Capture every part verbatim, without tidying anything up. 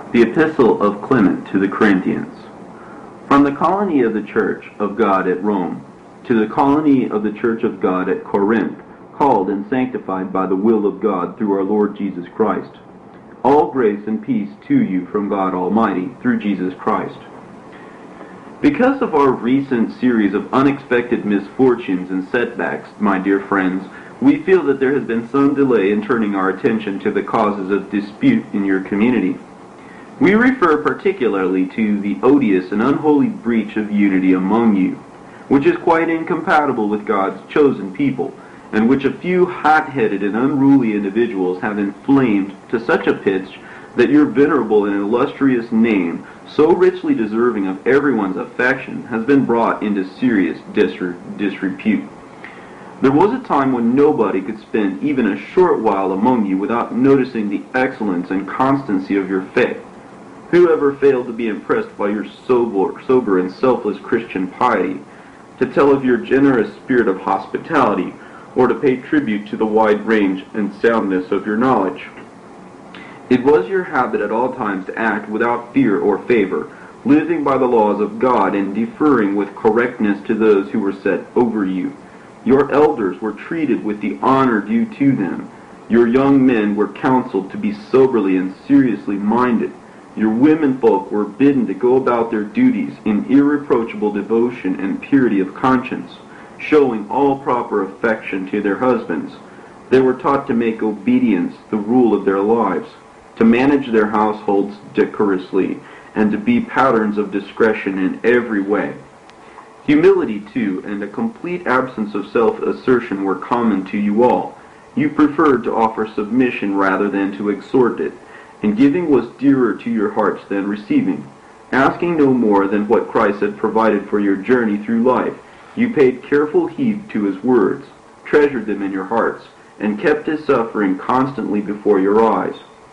The Epistle of Clement to the Corinthians. From the colony of the Church of God at Rome, to the colony of the Church of God at Corinth, called and sanctified by the will of God through our Lord Jesus Christ. All grace and peace to you from God Almighty through Jesus Christ. Because of our recent series of unexpected misfortunes and setbacks, my dear friends, we feel that there has been some delay in turning our attention to the causes of dispute in your community. We refer particularly to the odious and unholy breach of unity among you, which is quite incompatible with God's chosen people, and which a few hot-headed and unruly individuals have inflamed to such a pitch that your venerable and illustrious name, so richly deserving of everyone's affection, has been brought into serious disre- disrepute. There was a time when nobody could spend even a short while among you without noticing the excellence and constancy of your faith. Whoever failed to be impressed by your sober, sober and selfless Christian piety, to tell of your generous spirit of hospitality, or to pay tribute to the wide range and soundness of your knowledge? It was your habit at all times to act without fear or favor, living by the laws of God and deferring with correctness to those who were set over you. Your elders were treated with the honor due to them. Your young men were counseled to be soberly and seriously minded. Your women folk were bidden to go about their duties in irreproachable devotion and purity of conscience, showing all proper affection to their husbands. They were taught to make obedience the rule of their lives, to manage their households decorously, and to be patterns of discretion in every way. Humility, too, and a complete absence of self-assertion were common to you all. You preferred to offer submission rather than to exhort it, and giving was dearer to your hearts than receiving. Asking no more than what Christ had provided for your journey through life, you paid careful heed to his words, treasured them in your hearts, and kept his suffering constantly before your eyes.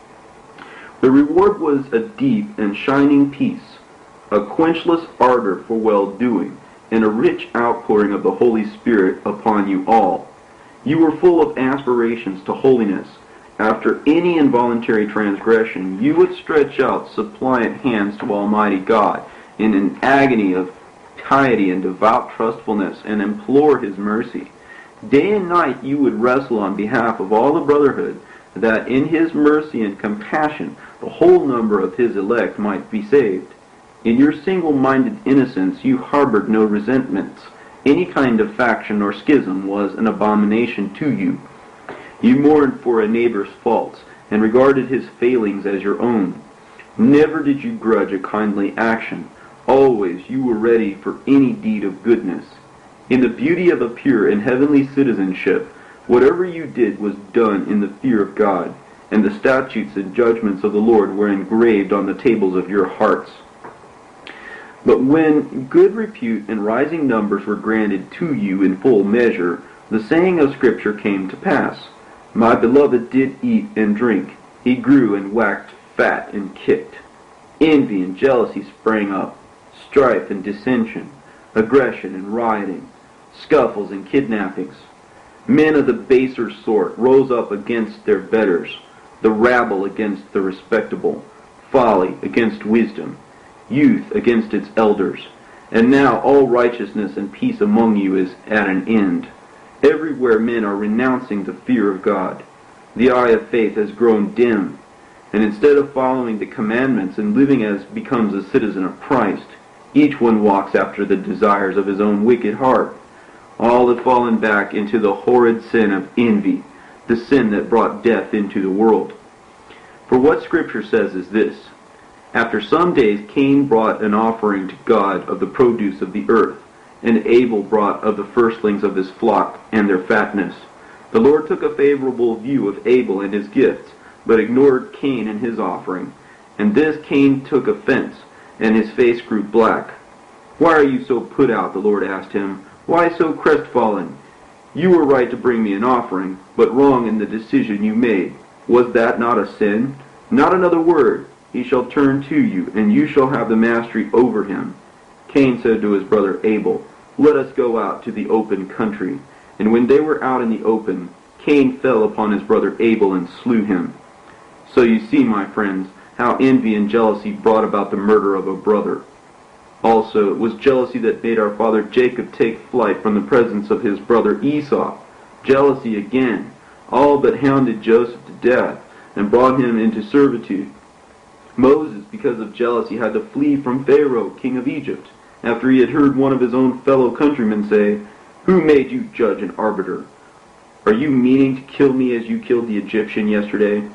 The reward was a deep and shining peace, a quenchless ardor for well-doing, and a rich outpouring of the Holy Spirit upon you all. You were full of aspirations to holiness. After any involuntary transgression, you would stretch out suppliant hands to Almighty God in an agony of piety and devout trustfulness, and implore his mercy. Day and night you would wrestle on behalf of all the brotherhood, that in his mercy and compassion the whole number of his elect might be saved. In your single-minded innocence you harbored no resentments. Any kind of faction or schism was an abomination to you. You mourned for a neighbor's faults, and regarded his failings as your own. Never did you grudge a kindly action. Always you were ready for any deed of goodness. In the beauty of a pure and heavenly citizenship, whatever you did was done in the fear of God, and the statutes and judgments of the Lord were engraved on the tables of your hearts. But when good repute and rising numbers were granted to you in full measure, the saying of Scripture came to pass, My beloved did eat and drink. He grew and waxed fat and kicked. Envy and jealousy sprang up, strife and dissension, aggression and rioting, scuffles and kidnappings. Men of the baser sort rose up against their betters, the rabble against the respectable, folly against wisdom, youth against its elders. And now all righteousness and peace among you is at an end. Everywhere men are renouncing the fear of God. The eye of faith has grown dim, and instead of following the commandments and living as becomes a citizen of Christ, each one walks after the desires of his own wicked heart. All have fallen back into the horrid sin of envy, the sin that brought death into the world. For what Scripture says is this, After some days Cain brought an offering to God of the produce of the earth, and Abel brought of the firstlings of his flock and their fatness. The Lord took a favorable view of Abel and his gifts, but ignored Cain and his offering. And this Cain took offense, and his face grew black. Why are you so put out? The Lord asked him. Why so crestfallen? You were right to bring me an offering, but wrong in the decision you made. Was that not a sin? Not another word. He shall turn to you, and you shall have the mastery over him. Cain said to his brother Abel, Let us go out to the open country. And when they were out in the open, Cain fell upon his brother Abel and slew him. So you see, my friends, how envy and jealousy brought about the murder of a brother. Also, it was jealousy that made our father Jacob take flight from the presence of his brother Esau. Jealousy again, all but hounded Joseph to death and brought him into servitude. Moses, because of jealousy, had to flee from Pharaoh, king of Egypt, after he had heard one of his own fellow countrymen say, "Who made you judge and arbiter? Are you meaning to kill me as you killed the Egyptian yesterday?"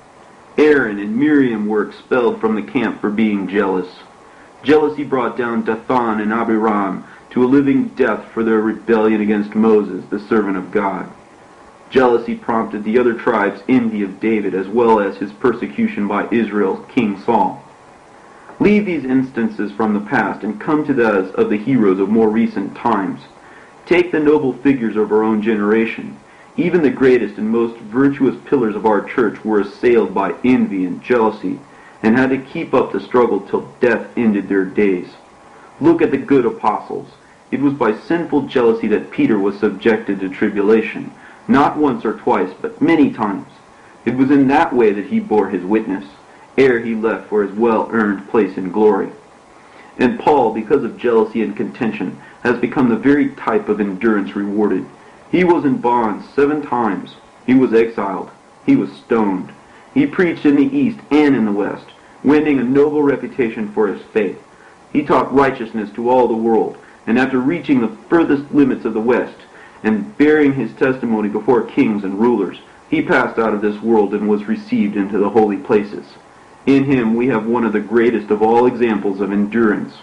Aaron and Miriam were expelled from the camp for being jealous. Jealousy brought down Dathan and Abiram to a living death for their rebellion against Moses, the servant of God. Jealousy prompted the other tribes' envy of David, as well as his persecution by Israel's King Saul. Leave these instances from the past and come to those of the heroes of more recent times. Take the noble figures of our own generation. Even the greatest and most virtuous pillars of our church were assailed by envy and jealousy, and had to keep up the struggle till death ended their days. Look at the good apostles. It was by sinful jealousy that Peter was subjected to tribulation, not once or twice, but many times. It was in that way that he bore his witness, ere he left for his well-earned place in glory. And Paul, because of jealousy and contention, has become the very type of endurance rewarded. He was in bonds seven times. He was exiled. He was stoned. He preached in the east and in the west, winning a noble reputation for his faith. He taught righteousness to all the world, and after reaching the furthest limits of the west, and bearing his testimony before kings and rulers, he passed out of this world and was received into the holy places. In him we have one of the greatest of all examples of endurance.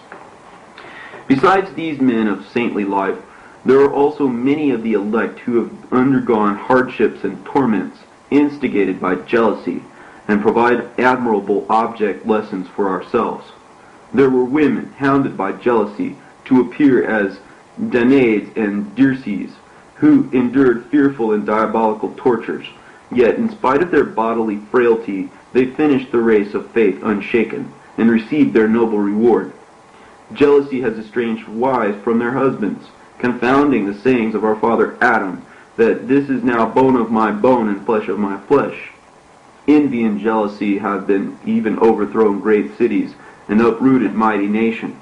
Besides these men of saintly life, there are also many of the elect who have undergone hardships and torments instigated by jealousy, and provide admirable object lessons for ourselves. There were women hounded by jealousy to appear as Danaides and Dirces, who endured fearful and diabolical tortures, yet in spite of their bodily frailty, they finished the race of faith unshaken, and received their noble reward. Jealousy has estranged wives from their husbands, confounding the sayings of our father Adam, that this is now bone of my bone and flesh of my flesh. Envy and jealousy have been even overthrown great cities, and uprooted mighty nations.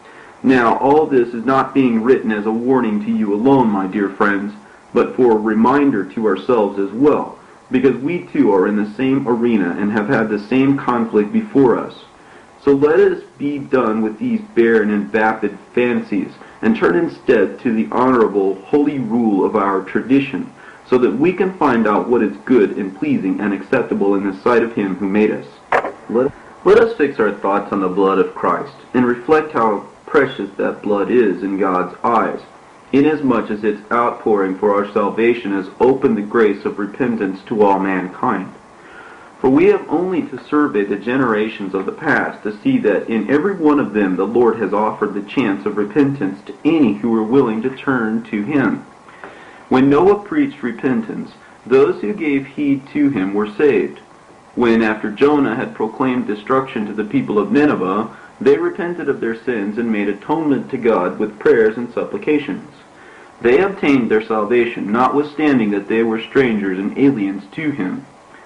Now, all this is not being written as a warning to you alone, my dear friends, but for a reminder to ourselves as well, because we too are in the same arena and have had the same conflict before us. So let us be done with these barren and vapid fancies, and turn instead to the honorable, holy rule of our tradition, so that we can find out what is good and pleasing and acceptable in the sight of him who made us. Let, let us fix our thoughts on the blood of Christ, and reflect how precious that blood is in God's eyes, inasmuch as its outpouring for our salvation has opened the grace of repentance to all mankind. For we have only to survey the generations of the past to see that in every one of them the Lord has offered the chance of repentance to any who were willing to turn to him. When Noah preached repentance, those who gave heed to him were saved. When, after Jonah had proclaimed destruction to the people of Nineveh, they repented of their sins and made atonement to God with prayers and supplications. They obtained their salvation, notwithstanding that they were strangers and aliens to him.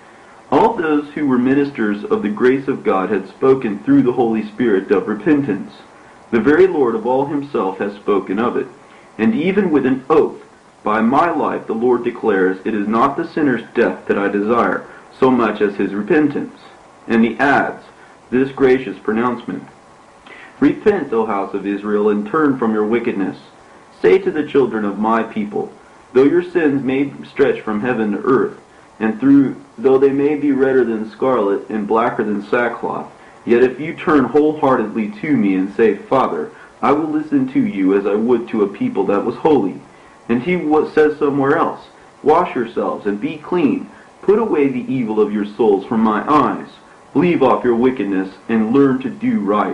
All those who were ministers of the grace of God had spoken through the Holy Spirit of repentance. The very Lord of all himself has spoken of it. And even with an oath, by my life the Lord declares, it is not the sinner's death that I desire, so much as his repentance. And he adds this gracious pronouncement: Repent, O house of Israel, and turn from your wickedness. Say to the children of my people, though your sins may stretch from heaven to earth, and through though they may be redder than scarlet and blacker than sackcloth, yet if you turn wholeheartedly to me and say, Father, I will listen to you as I would to a people that was holy. And he says somewhere else, Wash yourselves and be clean. Put away the evil of your souls from my eyes. Leave off your wickedness and learn to do right.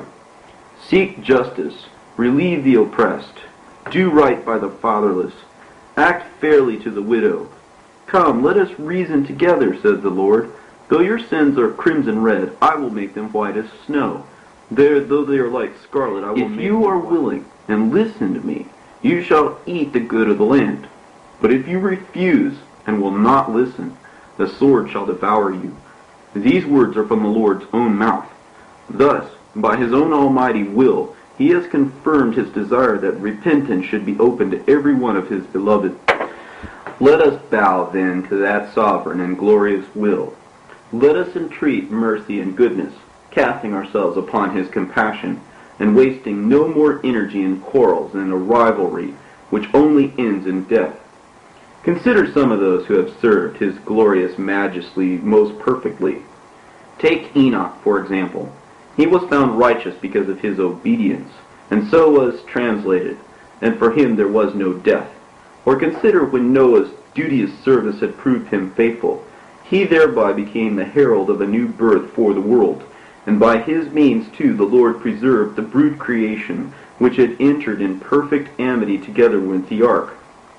Seek justice. Relieve the oppressed. Do right by the fatherless. Act fairly to the widow. Come, let us reason together, says the Lord. Though your sins are crimson red, I will make them white as snow. There, though they are like scarlet, I will make them white. If you are willing and listen to me, you shall eat the good of the land. But if you refuse and will not listen, the sword shall devour you, These words are from the Lord's own mouth. Thus, by his own almighty will, he has confirmed his desire that repentance should be open to every one of his beloved. Let us bow, then, to that sovereign and glorious will. Let us entreat mercy and goodness, casting ourselves upon his compassion, and wasting no more energy in quarrels and a rivalry which only ends in death. Consider some of those who have served his glorious majesty most perfectly. Take Enoch, for example. He was found righteous because of his obedience, and so was translated, and for him there was no death. Or consider when Noah's duteous service had proved him faithful. He thereby became the herald of a new birth for the world, and by his means too the Lord preserved the brute creation which had entered in perfect amity together with the ark.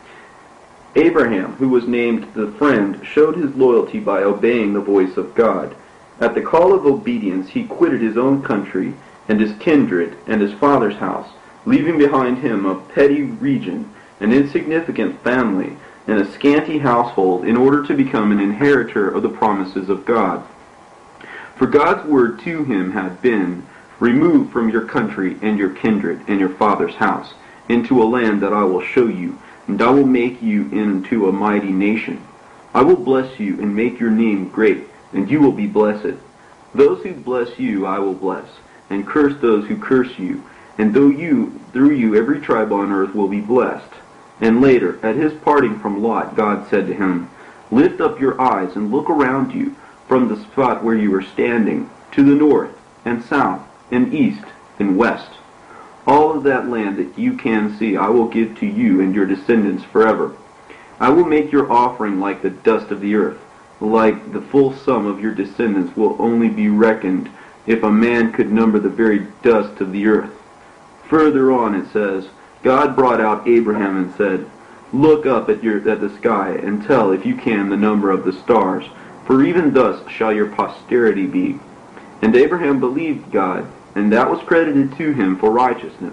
Abraham, who was named the friend, showed his loyalty by obeying the voice of God. At the call of obedience he quitted his own country and his kindred and his father's house, leaving behind him a petty region, an insignificant family, and a scanty household in order to become an inheritor of the promises of God. For God's word to him had been, "Remove from your country and your kindred and your father's house into a land that I will show you, and I will make you into a mighty nation. I will bless you and make your name great, and you will be blessed. Those who bless you I will bless, and curse those who curse you, and though you, through you every tribe on earth will be blessed." And later, at his parting from Lot, God said to him, "Lift up your eyes and look around you from the spot where you are standing, to the north and south and east and west. All of that land that you can see I will give to you and your descendants forever. I will make your offering like the dust of the earth, like the full sum of your descendants will only be reckoned if a man could number the very dust of the earth." Further on it says, God brought out Abraham and said, "Look up at, your, at the sky and tell, if you can, the number of the stars, for even thus shall your posterity be." And Abraham believed God, and that was credited to him for righteousness.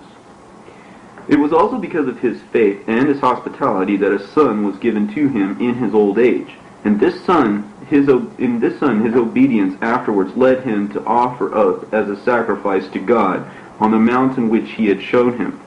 It was also because of his faith and his hospitality that a son was given to him in his old age. And this son, his in this son, his obedience afterwards led him to offer up as a sacrifice to God on the mountain which he had shown him.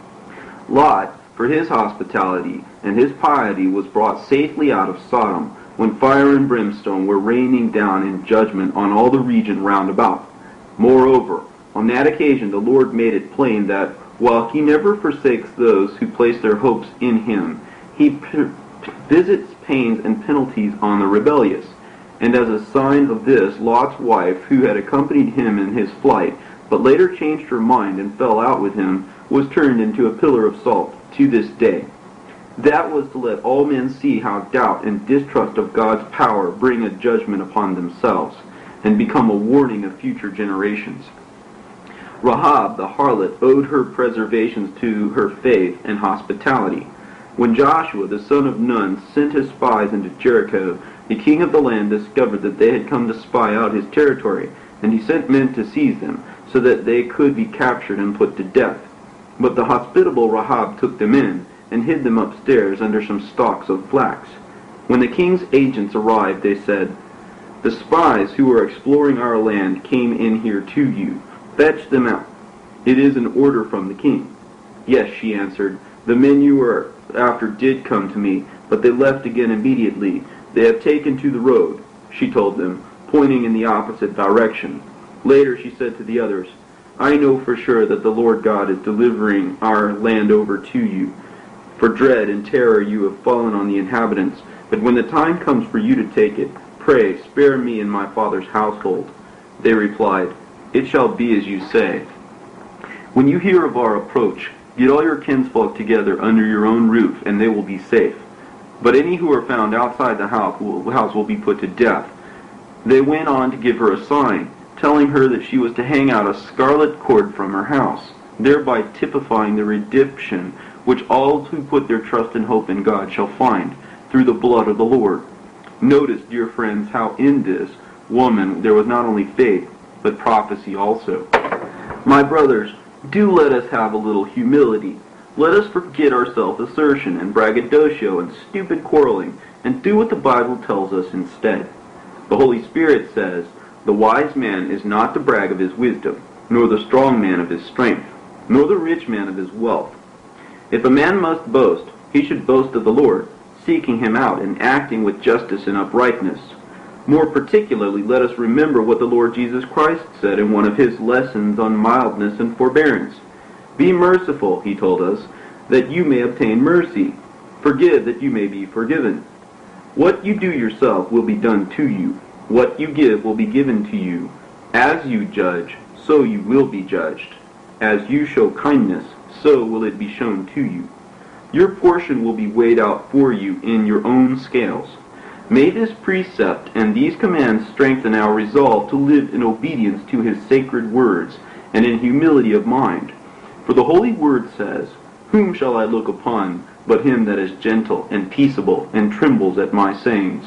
Lot, for his hospitality and his piety, was brought safely out of Sodom, when fire and brimstone were raining down in judgment on all the region round about. Moreover, on that occasion the Lord made it plain that, while he never forsakes those who place their hopes in him, he p- visits pains and penalties on the rebellious. And as a sign of this, Lot's wife, who had accompanied him in his flight, but later changed her mind and fell out with him, was turned into a pillar of salt to this day. That was to let all men see how doubt and distrust of God's power bring a judgment upon themselves, and become a warning of future generations. Rahab the harlot owed her preservations to her faith and hospitality. When Joshua the son of Nun sent his spies into Jericho, the king of the land discovered that they had come to spy out his territory, and he sent men to seize them, so that they could be captured and put to death. But the hospitable Rahab took them in, and hid them upstairs under some stalks of flax. When the king's agents arrived, they said, "The spies who are exploring our land came in here to you. Fetch them out. It is an order from the king." "Yes," she answered, "the men you were after did come to me, but they left again immediately. They have taken to the road," she told them, pointing in the opposite direction. Later she said to the others, "I know for sure that the Lord God is delivering our land over to you. For dread and terror you have fallen on the inhabitants, but when the time comes for you to take it, pray, spare me and my father's household." They replied, "It shall be as you say. When you hear of our approach, get all your kinsfolk together under your own roof, and they will be safe. But any who are found outside the house will, house will be put to death." They went on to give her a sign, telling her that she was to hang out a scarlet cord from her house, thereby typifying the redemption which all who put their trust and hope in God shall find, through the blood of the Lord. Notice, dear friends, how in this woman there was not only faith, but prophecy also. My brothers, do let us have a little humility. Let us forget our self-assertion and braggadocio and stupid quarreling, and do what the Bible tells us instead. The Holy Spirit says, "The wise man is not to brag of his wisdom, nor the strong man of his strength, nor the rich man of his wealth. If a man must boast, he should boast of the Lord, seeking him out and acting with justice and uprightness." More particularly, let us remember what the Lord Jesus Christ said in one of his lessons on mildness and forbearance. "Be merciful," he told us, "that you may obtain mercy. Forgive, that you may be forgiven. What you do yourself will be done to you. What you give will be given to you. As you judge, so you will be judged. As you show kindness, so will it be shown to you. Your portion will be weighed out for you in your own scales." May this precept and these commands strengthen our resolve to live in obedience to his sacred words and in humility of mind. For the Holy Word says, "Whom shall I look upon but him that is gentle and peaceable and trembles at my sayings?"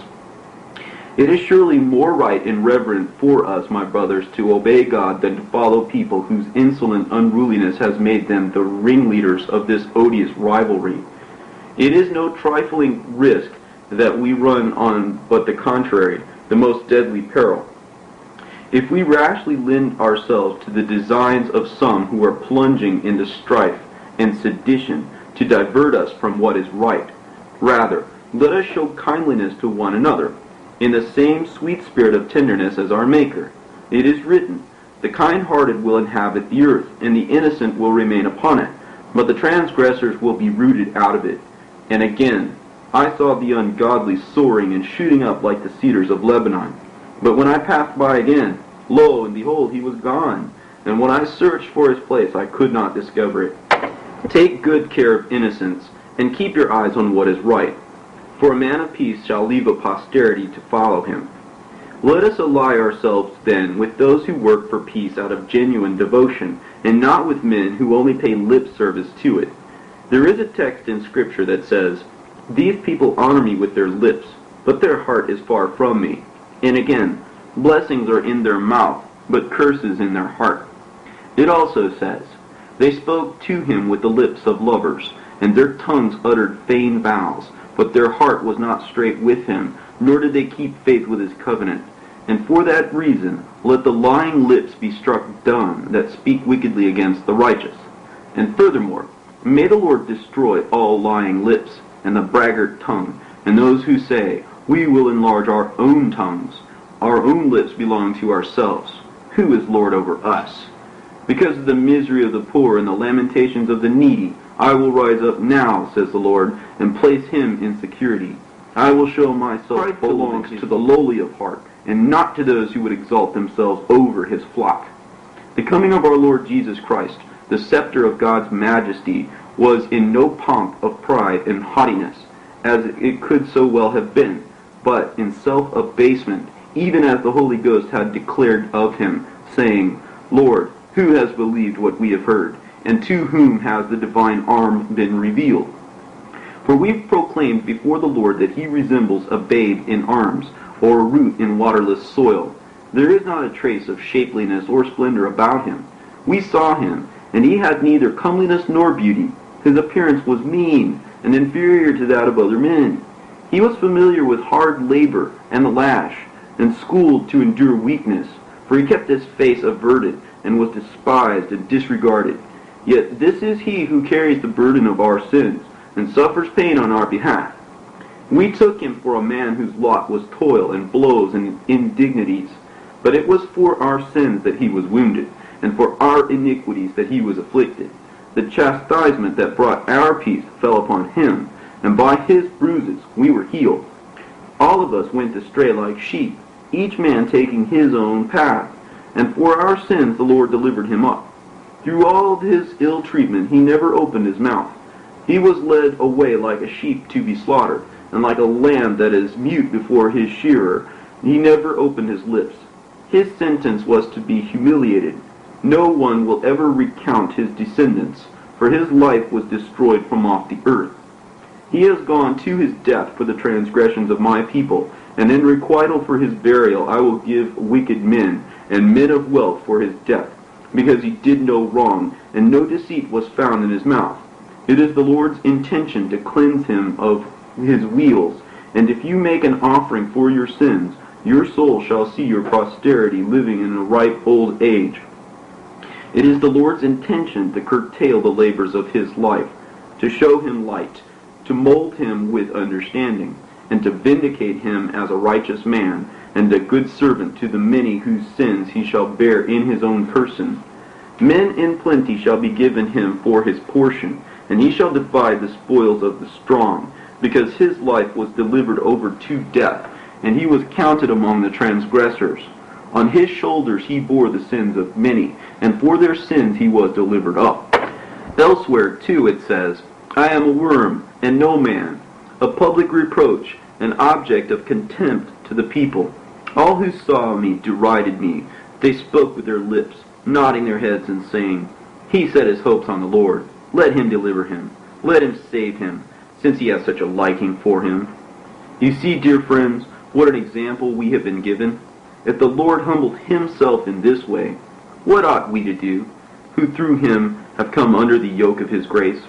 It is surely more right and reverent for us, my brothers, to obey God than to follow people whose insolent unruliness has made them the ringleaders of this odious rivalry. It is no trifling risk that we run on, but the contrary, the most deadly peril. If we rashly lend ourselves to the designs of some who are plunging into strife and sedition to divert us from what is right, rather, let us show kindliness to one another, in the same sweet spirit of tenderness as our Maker. It is written, "The kind-hearted will inhabit the earth, and the innocent will remain upon it, but the transgressors will be rooted out of it." And again, "I saw the ungodly soaring and shooting up like the cedars of Lebanon. But when I passed by again, lo, and behold, he was gone. And when I searched for his place, I could not discover it." Take good care of innocence, and keep your eyes on what is right. For a man of peace shall leave a posterity to follow him. Let us ally ourselves, then, with those who work for peace out of genuine devotion, and not with men who only pay lip service to it. There is a text in Scripture that says, "These people honor me with their lips, but their heart is far from me." And again, "Blessings are in their mouth, but curses in their heart." It also says, "They spoke to him with the lips of lovers, and their tongues uttered vain vows, but their heart was not straight with him, nor did they keep faith with his covenant. And for that reason, let the lying lips be struck dumb that speak wickedly against the righteous." And furthermore, may the Lord destroy all lying lips, and the braggart tongue, and those who say, "We will enlarge our own tongues. Our own lips belong to ourselves. Who is Lord over us? Because of the misery of the poor and the lamentations of the needy, I will rise up now, says the Lord, and place him in security. I will show myself Christ belongs to the lowly of heart, and not to those who would exalt themselves over his flock. The coming of our Lord Jesus Christ, the scepter of God's majesty, was in no pomp of pride and haughtiness, as it could so well have been, but in self-abasement, even as the Holy Ghost had declared of him, saying, Lord, who has believed what we have heard, and to whom has the divine arm been revealed? For we have proclaimed before the Lord that he resembles a babe in arms, or a root in waterless soil. There is not a trace of shapeliness or splendor about him. We saw him, and he had neither comeliness nor beauty. His appearance was mean and inferior to that of other men. He was familiar with hard labor and the lash, and schooled to endure weakness, for he kept his face averted, and was despised and disregarded. Yet this is he who carries the burden of our sins, and suffers pain on our behalf. We took him for a man whose lot was toil and blows and indignities, but it was for our sins that he was wounded, and for our iniquities that he was afflicted. The chastisement that brought our peace fell upon him, and by his bruises we were healed. All of us went astray like sheep, each man taking his own path, and for our sins the Lord delivered him up. Through all of his ill treatment he never opened his mouth. He was led away like a sheep to be slaughtered, and like a lamb that is mute before his shearer, he never opened his lips. His sentence was to be humiliated. No one will ever recount his descendants, for his life was destroyed from off the earth. He has gone to his death for the transgressions of my people, and in requital for his burial I will give wicked men and men of wealth for his death, because he did no wrong, and no deceit was found in his mouth. It is the Lord's intention to cleanse him of his wheels, and if you make an offering for your sins, Your soul shall see your posterity living in a ripe old age. It is the Lord's intention to curtail the labors of his life, to show him light, to mold him with understanding, and to vindicate him as a righteous man, and a good servant to the many whose sins he shall bear in his own person. Men in plenty shall be given him for his portion, and he shall divide the spoils of the strong, because his life was delivered over to death, and he was counted among the transgressors. On his shoulders he bore the sins of many, and for their sins he was delivered up. Elsewhere, too, it says, I am a worm, and no man, a public reproach, an object of contempt to the people. All who saw me derided me. They spoke with their lips, nodding their heads and saying, He set his hopes on the Lord. Let him deliver him. Let him save him, since he has such a liking for him. You see, dear friends, what an example we have been given. If the Lord humbled himself in this way, what ought we to do, who through him have come under the yoke of his grace?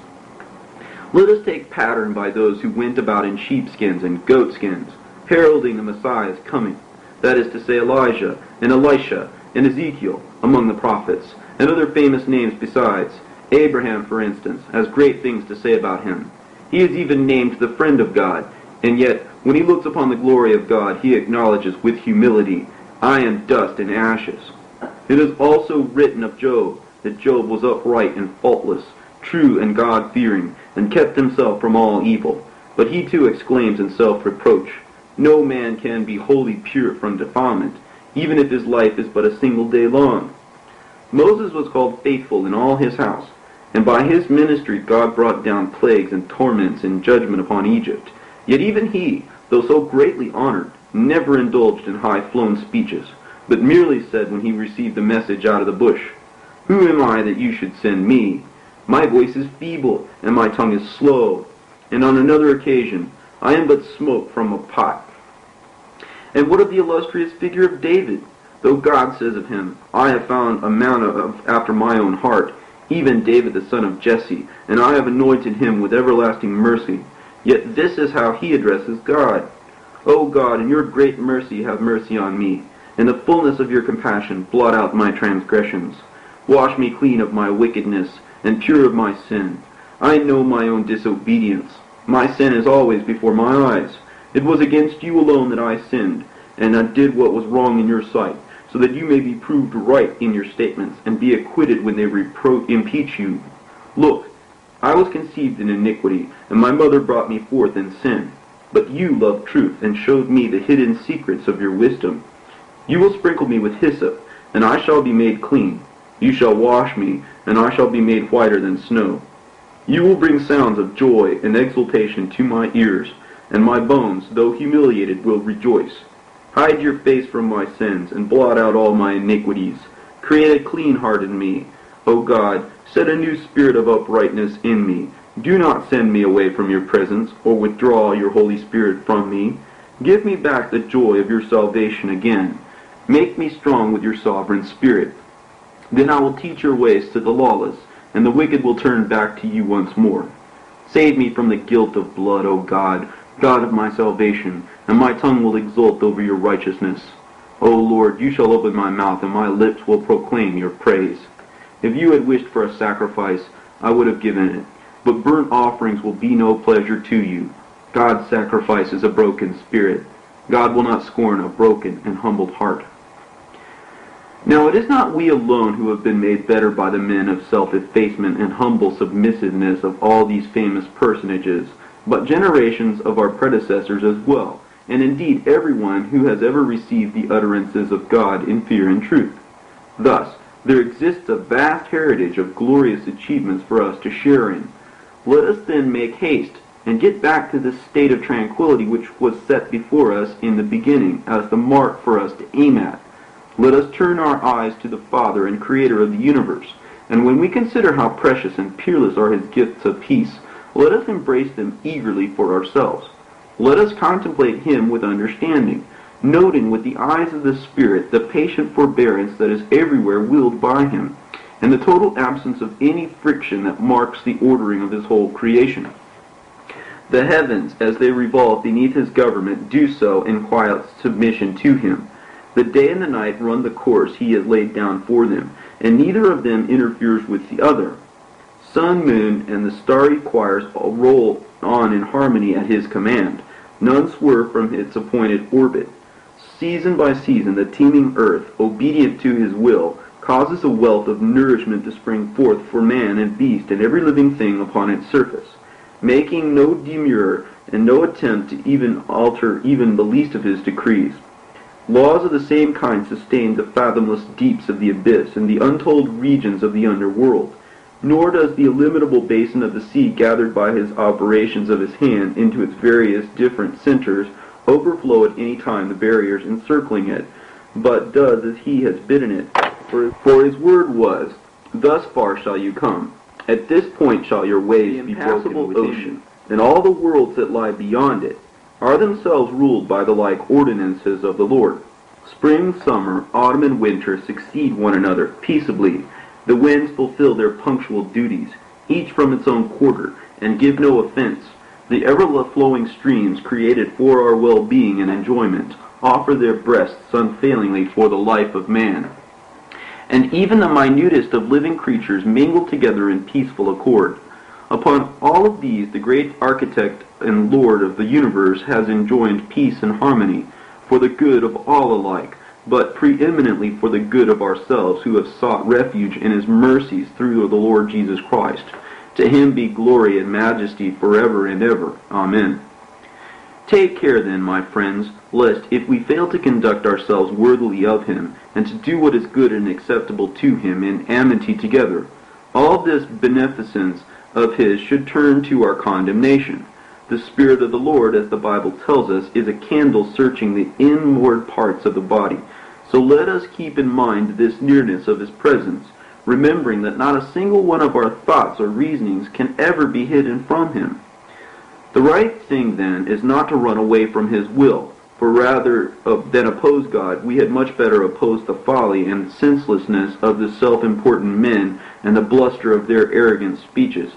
Let us take pattern by those who went about in sheepskins and goatskins, heralding the Messiah's coming, that is to say Elijah and Elisha and Ezekiel among the prophets, and other famous names besides. Abraham, for instance, has great things to say about him. He is even named the friend of God, and yet when he looks upon the glory of God, he acknowledges with humility, I am dust and ashes. It is also written of Job that Job was upright and faultless, true and God-fearing, and kept himself from all evil. But he too exclaims in self-reproach, No man can be wholly pure from defilement, even if his life is but a single day long. Moses was called faithful in all his house, and by his ministry God brought down plagues and torments and judgment upon Egypt. Yet even he, though so greatly honored, never indulged in high-flown speeches, but merely said when he received the message out of the bush, Who am I that you should send me? My voice is feeble, and my tongue is slow. And on another occasion, I am but smoke from a pot. And what of the illustrious figure of David? Though God says of him, I have found a man of, after my own heart, even David the son of Jesse, and I have anointed him with everlasting mercy. Yet this is how he addresses God. O God, in your great mercy have mercy on me. In the fullness of your compassion blot out my transgressions. Wash me clean of my wickedness, and pure of my sin. I know my own disobedience. My sin is always before my eyes. It was against you alone that I sinned, and I did what was wrong in your sight, so that you may be proved right in your statements, and be acquitted when they repro- impeach you. Look, I was conceived in iniquity, and my mother brought me forth in sin. But you loved truth, and showed me the hidden secrets of your wisdom. You will sprinkle me with hyssop, and I shall be made clean. You shall wash me, and I shall be made whiter than snow. You will bring sounds of joy and exultation to my ears, and my bones, though humiliated, will rejoice. Hide your face from my sins, and blot out all my iniquities. Create a clean heart in me. O God, set a new spirit of uprightness in me. Do not send me away from your presence, or withdraw your Holy Spirit from me. Give me back the joy of your salvation again. Make me strong with your sovereign spirit. Then I will teach your ways to the lawless, and the wicked will turn back to you once more. Save me from the guilt of blood, O God, God of my salvation, and my tongue will exult over your righteousness. O Lord, you shall open my mouth, and my lips will proclaim your praise. If you had wished for a sacrifice, I would have given it. But burnt offerings will be no pleasure to you. God sacrifices a broken spirit. God will not scorn a broken and humbled heart. Now it is not we alone who have been made better by the men of self-effacement and humble submissiveness of all these famous personages, but generations of our predecessors as well, and indeed everyone who has ever received the utterances of God in fear and truth. Thus, there exists a vast heritage of glorious achievements for us to share in. Let us then make haste and get back to this state of tranquility which was set before us in the beginning as the mark for us to aim at. Let us turn our eyes to the Father and Creator of the universe, and when we consider how precious and peerless are his gifts of peace, let us embrace them eagerly for ourselves. Let us contemplate him with understanding, noting with the eyes of the Spirit the patient forbearance that is everywhere willed by him, and the total absence of any friction that marks the ordering of his whole creation. The heavens, as they revolve beneath his government, do so in quiet submission to him. The day and the night run the course he has laid down for them, and neither of them interferes with the other. Sun, moon, and the starry choirs all roll on in harmony at his command. None swerve from its appointed orbit. Season by season, the teeming earth, obedient to his will, causes a wealth of nourishment to spring forth for man and beast and every living thing upon its surface, making no demur and no attempt to even alter even the least of his decrees. Laws of the same kind sustain the fathomless deeps of the abyss and the untold regions of the underworld. Nor does the illimitable basin of the sea, gathered by his operations of his hand into its various different centers, overflow at any time the barriers encircling it, but does as he has bidden it. For, for his word was, "Thus far shall you come. At this point shall your waves be broken within ocean, and all the worlds that lie beyond it are themselves ruled by the like ordinances of the Lord. Spring, summer, autumn, and winter succeed one another peaceably. The winds fulfill their punctual duties, each from its own quarter, and give no offense. The ever-flowing streams, created for our well-being and enjoyment, offer their breasts unfailingly for the life of man. And even the minutest of living creatures mingle together in peaceful accord. Upon all of these the great architect and Lord of the universe has enjoined peace and harmony, for the good of all alike, but preeminently for the good of ourselves who have sought refuge in his mercies through the Lord Jesus Christ. To him be glory and majesty forever and ever. Amen. Take care then, my friends, lest if we fail to conduct ourselves worthily of him, and to do what is good and acceptable to him in amity together, all this beneficence of his should turn to our condemnation. The Spirit of the Lord, as the Bible tells us, is a candle searching the inward parts of the body. So let us keep in mind this nearness of his presence, remembering that not a single one of our thoughts or reasonings can ever be hidden from him. The right thing, then, is not to run away from his will, for rather uh, than oppose God, we had much better oppose the folly and senselessness of the self-important men and the bluster of their arrogant speeches,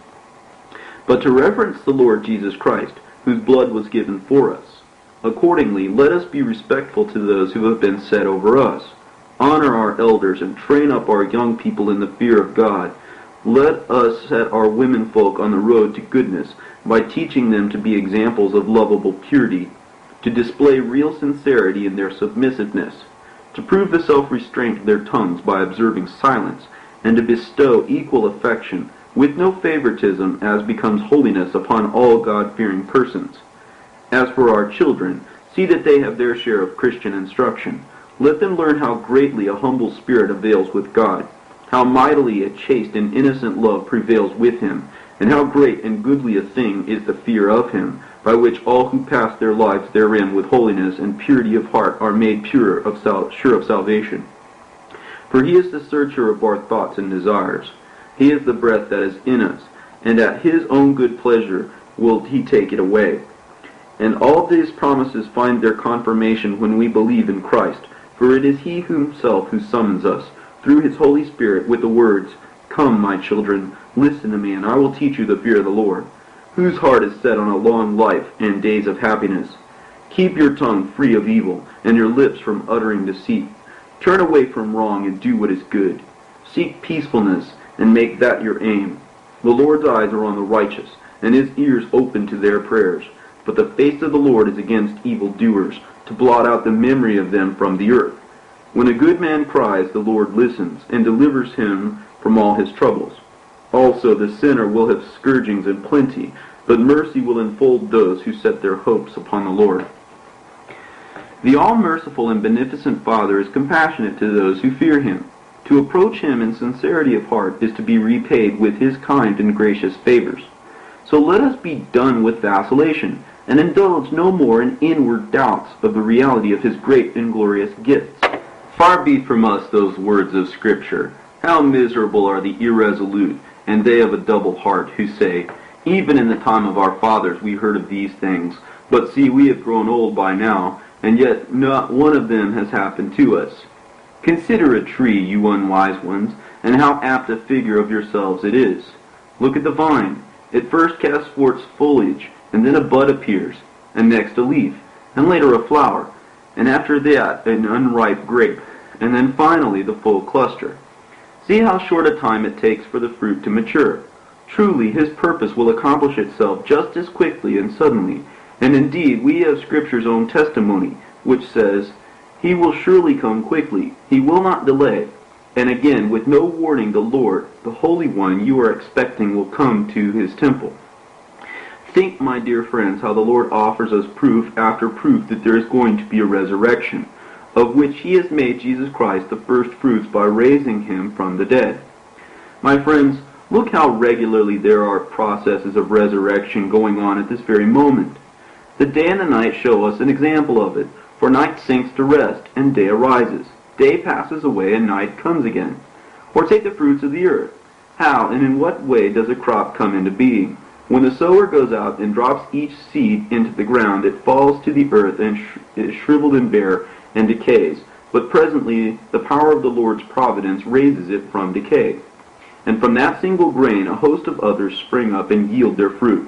but to reverence the Lord Jesus Christ, whose blood was given for us. Accordingly, let us be respectful to those who have been set over us. Honor our elders and train up our young people in the fear of God. Let us set our womenfolk on the road to goodness by teaching them to be examples of lovable purity, to display real sincerity in their submissiveness, to prove the self-restraint of their tongues by observing silence, and to bestow equal affection, with no favoritism as becomes holiness, upon all God-fearing persons. As for our children, see that they have their share of Christian instruction. Let them learn how greatly a humble spirit avails with God, how mightily a chaste and innocent love prevails with him, and how great and goodly a thing is the fear of him, by which all who pass their lives therein with holiness and purity of heart are made pure of sal- sure of salvation. For he is the searcher of our thoughts and desires. He is the breath that is in us, and at his own good pleasure will he take it away. And all these promises find their confirmation when we believe in Christ, for it is he himself who summons us, through his Holy Spirit, with the words, "Come, my children, listen to me, and I will teach you the fear of the Lord, whose heart is set on a long life and days of happiness. Keep your tongue free of evil, and your lips from uttering deceit. Turn away from wrong and do what is good. Seek peacefulness, and make that your aim. The Lord's eyes are on the righteous, and his ears open to their prayers. But the face of the Lord is against evildoers, to blot out the memory of them from the earth. When a good man cries, the Lord listens, and delivers him from all his troubles. Also the sinner will have scourgings in plenty, but mercy will enfold those who set their hopes upon the Lord." The all-merciful and beneficent Father is compassionate to those who fear him. To approach him in sincerity of heart is to be repaid with his kind and gracious favors. So let us be done with vacillation, and indulge no more in inward doubts of the reality of his great and glorious gifts. Far be from us those words of Scripture, "How miserable are the irresolute, and they of a double heart, who say, Even in the time of our fathers we heard of these things, but see, we have grown old by now, and yet not one of them has happened to us. Consider a tree, you unwise ones, and how apt a figure of yourselves it is. Look at the vine. It first casts forth foliage, and then a bud appears, and next a leaf, and later a flower, and after that an unripe grape, and then finally the full cluster. See how short a time it takes for the fruit to mature. Truly, his purpose will accomplish itself just as quickly and suddenly, and indeed we have Scripture's own testimony, which says, "He will surely come quickly, he will not delay." And again, with no warning, the Lord, the Holy One you are expecting, will come to his temple. Think, my dear friends, how the Lord offers us proof after proof that there is going to be a resurrection, of which he has made Jesus Christ the first fruits by raising him from the dead. My friends, look how regularly there are processes of resurrection going on at this very moment. The day and the night show us an example of it, for night sinks to rest, and day arises. Day passes away, and night comes again. Or take the fruits of the earth. How and in what way does a crop come into being? When the sower goes out and drops each seed into the ground, it falls to the earth and sh- is shriveled and bare and decays. But presently the power of the Lord's providence raises it from decay. And from that single grain a host of others spring up and yield their fruit.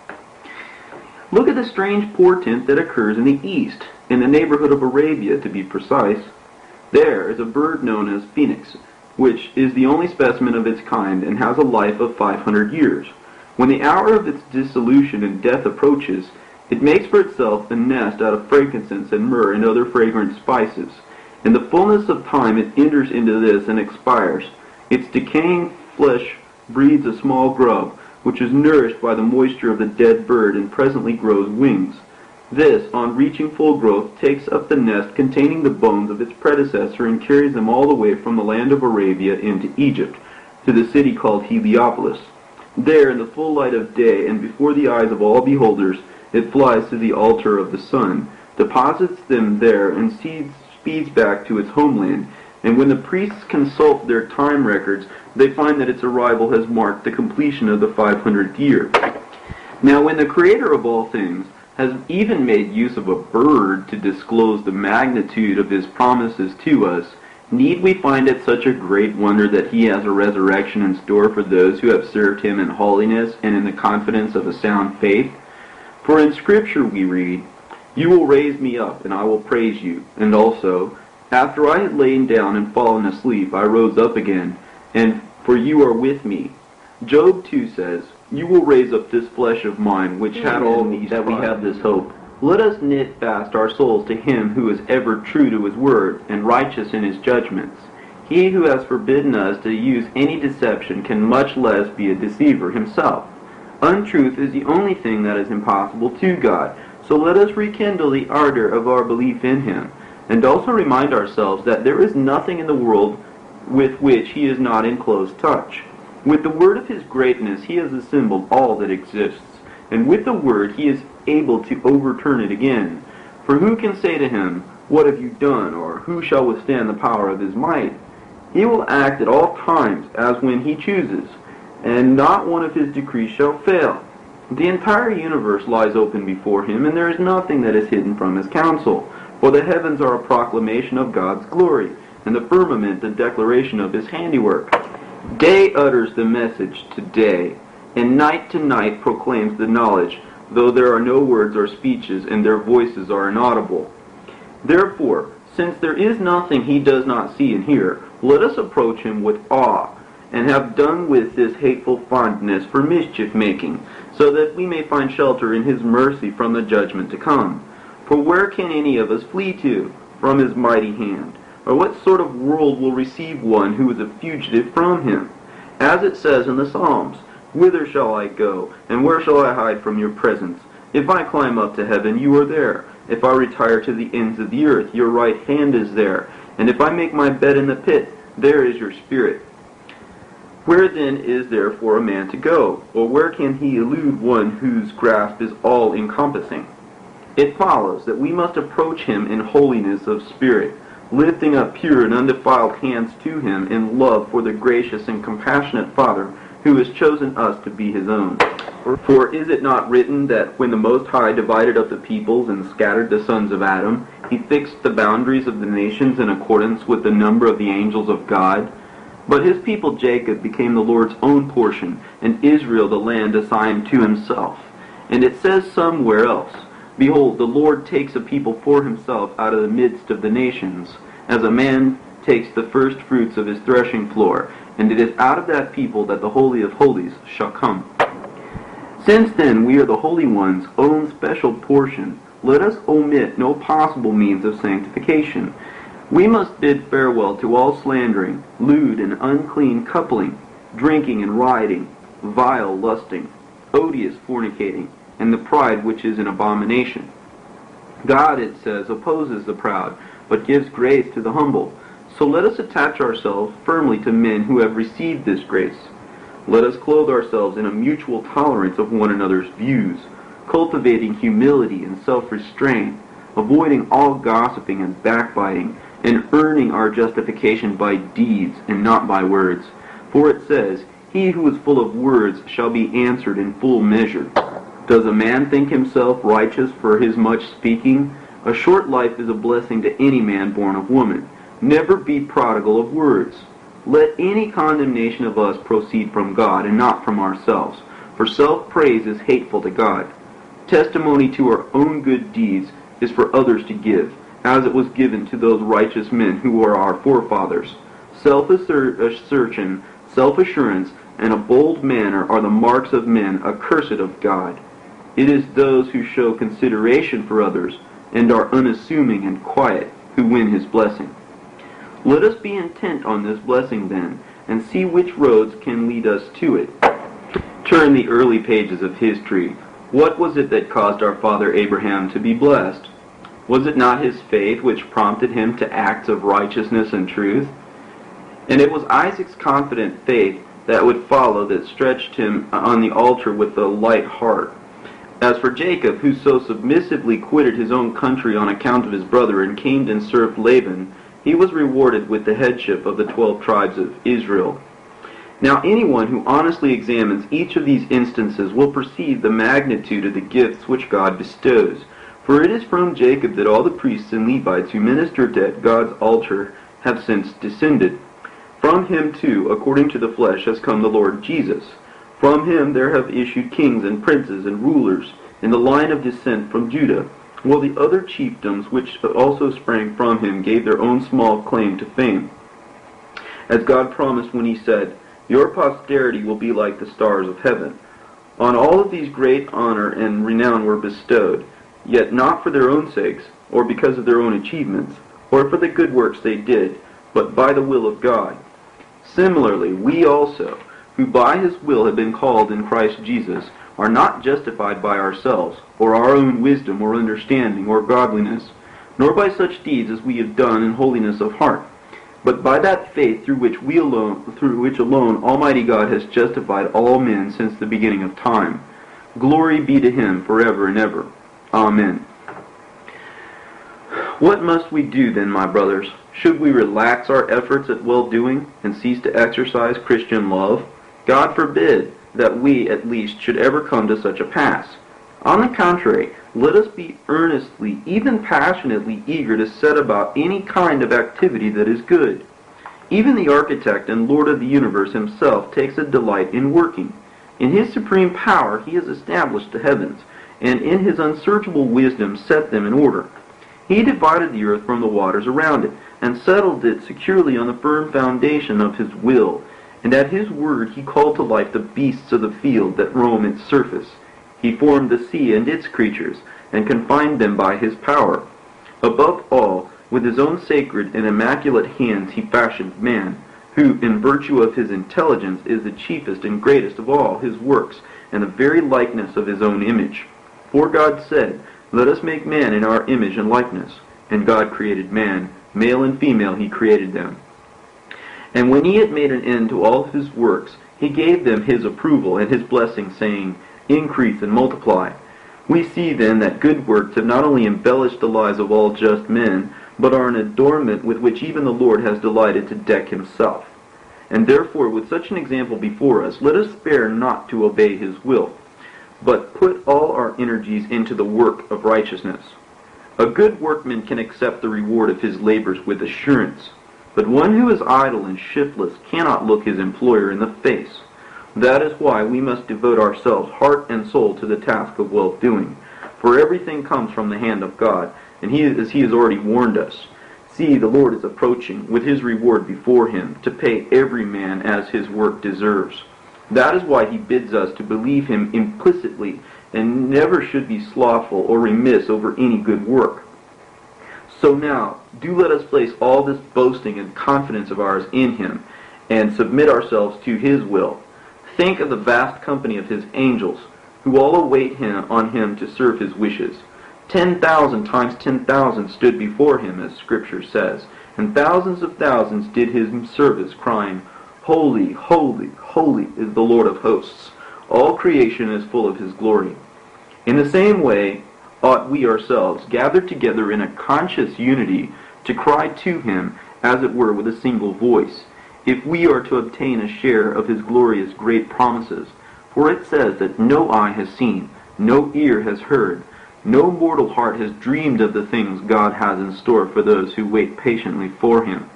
Look at the strange portent that occurs in the east, in the neighborhood of Arabia to be precise. There is a bird known as phoenix, which is the only specimen of its kind and has a life of five hundred years. When the hour of its dissolution and death approaches, it makes for itself a nest out of frankincense and myrrh and other fragrant spices. In the fullness of time it enters into this and expires. Its decaying flesh breeds a small grub, which is nourished by the moisture of the dead bird and presently grows wings. This, on reaching full growth, takes up the nest containing the bones of its predecessor and carries them all the way from the land of Arabia into Egypt, to the city called Heliopolis. There, in the full light of day, and before the eyes of all beholders, it flies to the altar of the sun, deposits them there, and seeds, speeds back to its homeland. And when the priests consult their time records, they find that its arrival has marked the completion of the five hundredth year. Now, when the Creator of all things has even made use of a bird to disclose the magnitude of his promises to us, need we find it such a great wonder that he has a resurrection in store for those who have served him in holiness and in the confidence of a sound faith? For in Scripture we read, "You will raise me up, and I will praise you." And also, "After I had lain down and fallen asleep, I rose up again, and for you are with me." Job two says, "You will raise up this flesh of mine, which had all these that we have this hope." Let us knit fast our souls to him who is ever true to his word, and righteous in his judgments. He who has forbidden us to use any deception can much less be a deceiver himself. Untruth is the only thing that is impossible to God, so let us rekindle the ardor of our belief in him, and also remind ourselves that there is nothing in the world with which he is not in close touch. With the word of his greatness he has assembled all that exists, and with the word he is able to overturn it again. For who can say to him, "What have you done?" or "Who shall withstand the power of his might?" He will act at all times as when he chooses, and not one of his decrees shall fail. The entire universe lies open before him, and there is nothing that is hidden from his counsel. For the heavens are a proclamation of God's glory, and the firmament the declaration of his handiwork. Day utters the message to day, and night to night proclaims the knowledge, though there are no words or speeches, and their voices are inaudible. Therefore, since there is nothing he does not see and hear, let us approach him with awe, and have done with this hateful fondness for mischief-making, so that we may find shelter in his mercy from the judgment to come. For where can any of us flee to from his mighty hand? Or what sort of world will receive one who is a fugitive from him? As it says in the Psalms, "Whither shall I go, and where shall I hide from your presence? If I climb up to heaven, you are there. If I retire to the ends of the earth, your right hand is there. And if I make my bed in the pit, there is your spirit." Where then is there for a man to go? Or where can he elude one whose grasp is all-encompassing? It follows that we must approach him in holiness of spirit, lifting up pure and undefiled hands to him in love for the gracious and compassionate Father who has chosen us to be his own. For is it not written that when the Most High divided up the peoples and scattered the sons of Adam, he fixed the boundaries of the nations in accordance with the number of the angels of God? But his people Jacob became the Lord's own portion, and Israel the land assigned to himself. And it says somewhere else, Behold, the Lord takes a people for himself out of the midst of the nations, as a man takes the first fruits of his threshing floor, and it is out of that people that the Holy of Holies shall come. Since then we are the Holy One's own special portion, let us omit no possible means of sanctification. We must bid farewell to all slandering, lewd and unclean coupling, drinking and rioting, vile lusting, odious fornicating, and the pride which is an abomination. God, it says, opposes the proud, but gives grace to the humble. So let us attach ourselves firmly to men who have received this grace. Let us clothe ourselves in a mutual tolerance of one another's views, cultivating humility and self-restraint, avoiding all gossiping and backbiting, and earning our justification by deeds and not by words. For it says, He who is full of words shall be answered in full measure. Does a man think himself righteous for his much speaking? A short life is a blessing to any man born of woman. Never be prodigal of words. Let any condemnation of us proceed from God and not from ourselves, for self-praise is hateful to God. Testimony to our own good deeds is for others to give, as it was given to those righteous men who were our forefathers. Self-assertion, self-assurance, and a bold manner are the marks of men accursed of God. It is those who show consideration for others and are unassuming and quiet who win his blessing. Let us be intent on this blessing then, and see which roads can lead us to it. Turn the early pages of history. What was it that caused our father Abraham to be blessed? Was it not his faith which prompted him to acts of righteousness and truth? And it was Isaac's confident faith that would follow that stretched him on the altar with a light heart. As for Jacob, who so submissively quitted his own country on account of his brother and came and served Laban, he was rewarded with the headship of the twelve tribes of Israel. Now anyone who honestly examines each of these instances will perceive the magnitude of the gifts which God bestows. For it is from Jacob that all the priests and Levites who ministered at God's altar have since descended. From him too, according to the flesh, has come the Lord Jesus. From him there have issued kings and princes and rulers, in the line of descent from Judah, while the other chiefdoms which also sprang from him gave their own small claim to fame. As God promised when he said, Your posterity will be like the stars of heaven. On all of these great honor and renown were bestowed, yet not for their own sakes, or because of their own achievements, or for the good works they did, but by the will of God. Similarly, we also, who by his will have been called in Christ Jesus, are not justified by ourselves, or our own wisdom, or understanding, or godliness, nor by such deeds as we have done in holiness of heart, but by that faith through which we alone, through which alone Almighty God has justified all men since the beginning of time. Glory be to him forever and ever. Amen. What must we do then, my brothers? Should we relax our efforts at well-doing and cease to exercise Christian love? God forbid that we, at least, should ever come to such a pass. On the contrary, let us be earnestly, even passionately eager to set about any kind of activity that is good. Even the architect and Lord of the universe himself takes a delight in working. In his supreme power he has established the heavens, and in his unsearchable wisdom set them in order. He divided the earth from the waters around it, and settled it securely on the firm foundation of his will. And at his word he called to life the beasts of the field that roam its surface. He formed the sea and its creatures, and confined them by his power. Above all, with his own sacred and immaculate hands he fashioned man, who, in virtue of his intelligence, is the chiefest and greatest of all his works, and the very likeness of his own image. For God said, Let us make man in our image and likeness. And God created man, male and female he created them. And when he had made an end to all his works, he gave them his approval and his blessing, saying, Increase and multiply. We see then that good works have not only embellished the lives of all just men, but are an adornment with which even the Lord has delighted to deck himself. And therefore, with such an example before us, let us spare not to obey his will, but put all our energies into the work of righteousness. A good workman can accept the reward of his labors with assurance, but one who is idle and shiftless cannot look his employer in the face. That is why we must devote ourselves heart and soul to the task of well-doing. For everything comes from the hand of God, and he, as he has already warned us, see, the Lord is approaching, with his reward before him, to pay every man as his work deserves. That is why he bids us to believe him implicitly, and never should be slothful or remiss over any good work. So now, do let us place all this boasting and confidence of ours in him, and submit ourselves to his will. Think of the vast company of his angels, who all await him on him to serve his wishes. Ten thousand times ten thousand stood before him, as Scripture says, and thousands of thousands did his service, crying, Holy, holy, holy is the Lord of hosts. All creation is full of his glory. In the same way ought we ourselves, gathered together in a conscious unity, to cry to him, as it were, with a single voice, if we are to obtain a share of his glorious great promises. For it says that no eye has seen, no ear has heard, no mortal heart has dreamed of the things God has in store for those who wait patiently for him.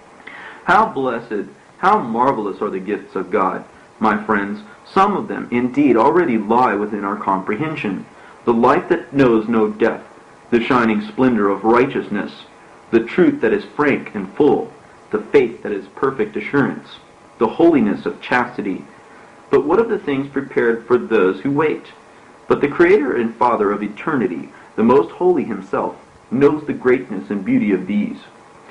How blessed, how marvelous are the gifts of God, my friends. Some of them, indeed, already lie within our comprehension. The life that knows no death, the shining splendor of righteousness, the truth that is frank and full, the faith that is perfect assurance, the holiness of chastity. But what of the things prepared for those who wait? But the Creator and Father of eternity, the Most Holy himself, knows the greatness and beauty of these.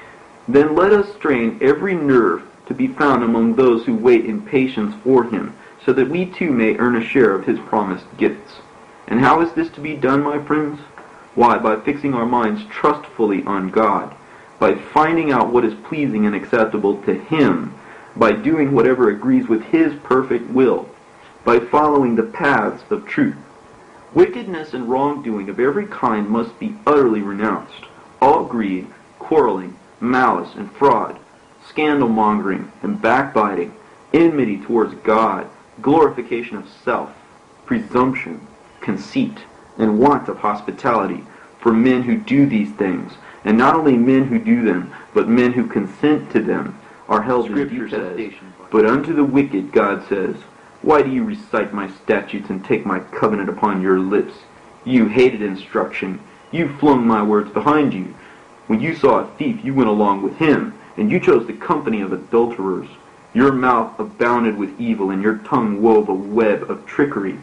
Then let us strain every nerve to be found among those who wait in patience for him, so that we too may earn a share of his promised gifts. And how is this to be done, my friends? Why, by fixing our minds trustfully on God, by finding out what is pleasing and acceptable to him, by doing whatever agrees with his perfect will, by following the paths of truth. Wickedness and wrongdoing of every kind must be utterly renounced. All greed, quarreling, malice, and fraud, scandal-mongering and backbiting, enmity towards God, glorification of self, presumption, conceit, and want of hospitality. For men who do these things, and not only men who do them, but men who consent to them, are held in detestation. But unto the wicked God says, Why do you recite my statutes and take my covenant upon your lips? You hated instruction. You flung my words behind you. When you saw a thief, you went along with him, and you chose the company of adulterers. Your mouth abounded with evil, and your tongue wove a web of trickery.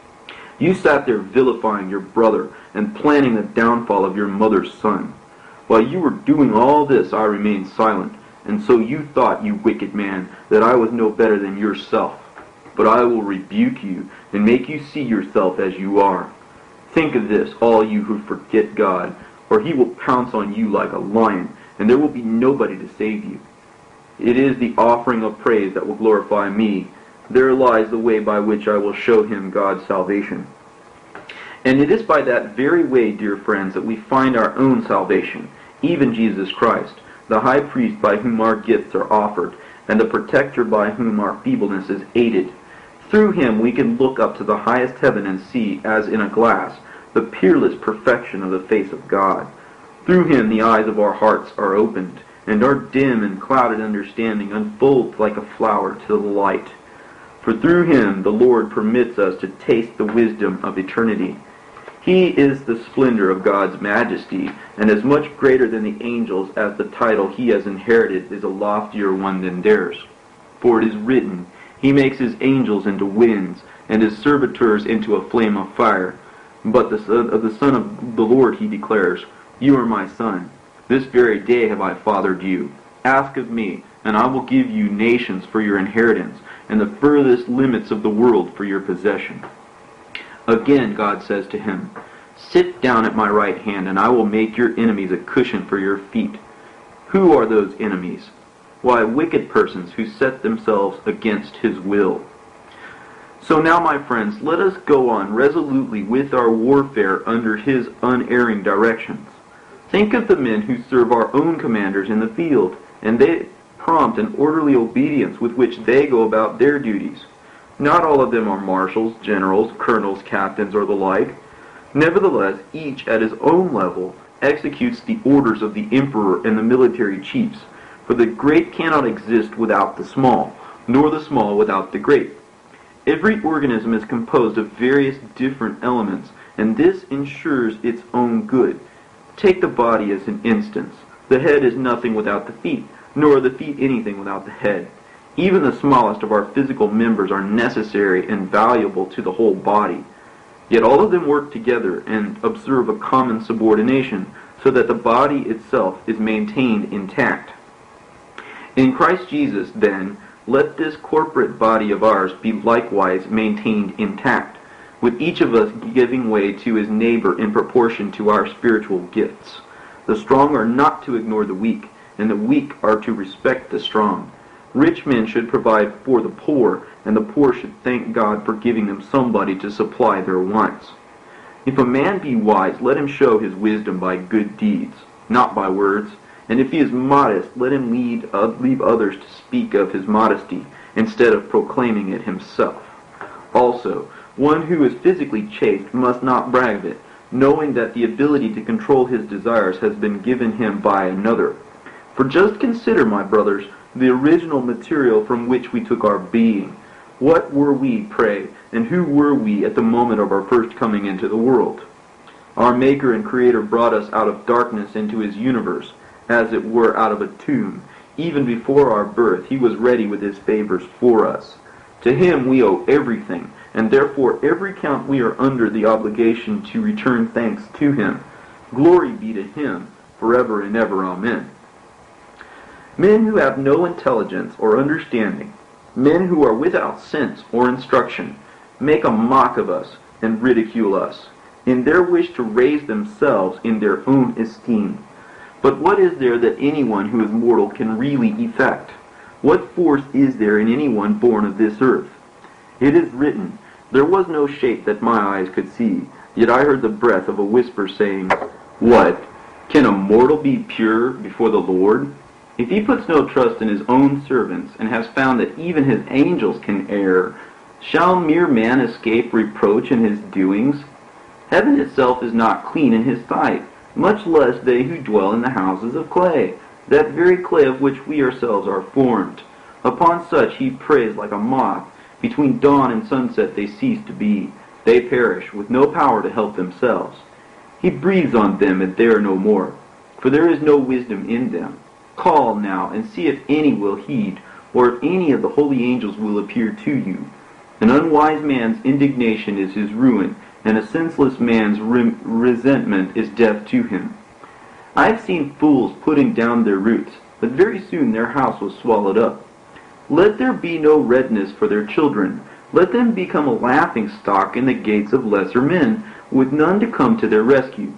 You sat there vilifying your brother, and planning the downfall of your mother's son. While you were doing all this, I remained silent, and so you thought, you wicked man, that I was no better than yourself. But I will rebuke you, and make you see yourself as you are. Think of this, all you who forget God, or he will pounce on you like a lion, and there will be nobody to save you. It is the offering of praise that will glorify me. There lies the way by which I will show him God's salvation. And it is by that very way, dear friends, that we find our own salvation, even Jesus Christ, the high priest by whom our gifts are offered, and the protector by whom our feebleness is aided. Through him we can look up to the highest heaven and see, as in a glass, the peerless perfection of the face of God. Through him the eyes of our hearts are opened, and our dim and clouded understanding unfolds like a flower to the light. For through him the Lord permits us to taste the wisdom of eternity. He is the splendor of God's majesty, and as much greater than the angels as the title he has inherited is a loftier one than theirs. For it is written, He makes his angels into winds, and his servitors into a flame of fire. But the son of the Son of the Lord he declares, You are my Son. This very day have I fathered you. Ask of me, and I will give you nations for your inheritance, and the furthest limits of the world for your possession. Again God says to him, Sit down at my right hand, and I will make your enemies a cushion for your feet. Who are those enemies? Why, wicked persons who set themselves against his will. So now, my friends, let us go on resolutely with our warfare under his unerring directions. Think of the men who serve our own commanders in the field, and the prompt and orderly obedience with which they go about their duties. Not all of them are marshals, generals, colonels, captains, or the like. Nevertheless, each at his own level executes the orders of the emperor and the military chiefs, for the great cannot exist without the small, nor the small without the great. Every organism is composed of various different elements, and this ensures its own good. Take the body as an instance. The head is nothing without the feet, nor are the feet anything without the head. Even the smallest of our physical members are necessary and valuable to the whole body. Yet all of them work together and observe a common subordination, so that the body itself is maintained intact. In Christ Jesus, then, let this corporate body of ours be likewise maintained intact, with each of us giving way to his neighbor in proportion to our spiritual gifts. The strong are not to ignore the weak, and the weak are to respect the strong. Rich men should provide for the poor, and the poor should thank God for giving them somebody to supply their wants. If a man be wise, let him show his wisdom by good deeds, not by words. And if he is modest, let him lead, uh, leave others to speak of his modesty, instead of proclaiming it himself. Also, one who is physically chaste must not brag of it, knowing that the ability to control his desires has been given him by another. For just consider, my brothers, the original material from which we took our being. What were we, pray, and who were we at the moment of our first coming into the world? Our Maker and Creator brought us out of darkness into his universe, as it were out of a tomb. Even before our birth, he was ready with his favors for us. To him we owe everything, and therefore every count we are under the obligation to return thanks to him. Glory be to him, forever and ever. Amen. Men who have no intelligence or understanding, men who are without sense or instruction, make a mock of us and ridicule us, in their wish to raise themselves in their own esteem. But what is there that anyone who is mortal can really effect? What force is there in anyone born of this earth? It is written, there was no shape that my eyes could see, yet I heard the breath of a whisper saying, What? Can a mortal be pure before the Lord? If he puts no trust in his own servants, and has found that even his angels can err, shall mere man escape reproach in his doings? Heaven itself is not clean in his sight, much less they who dwell in the houses of clay, that very clay of which we ourselves are formed. Upon such he preys like a moth. Between dawn and sunset they cease to be. They perish, with no power to help themselves. He breathes on them, and they are no more, for there is no wisdom in them. Call now, and see if any will heed, or if any of the holy angels will appear to you. An unwise man's indignation is his ruin, and a senseless man's re- resentment is death to him. I have seen fools putting down their roots, but very soon their house was swallowed up. Let there be no redness for their children. Let them become a laughing stock in the gates of lesser men, with none to come to their rescue.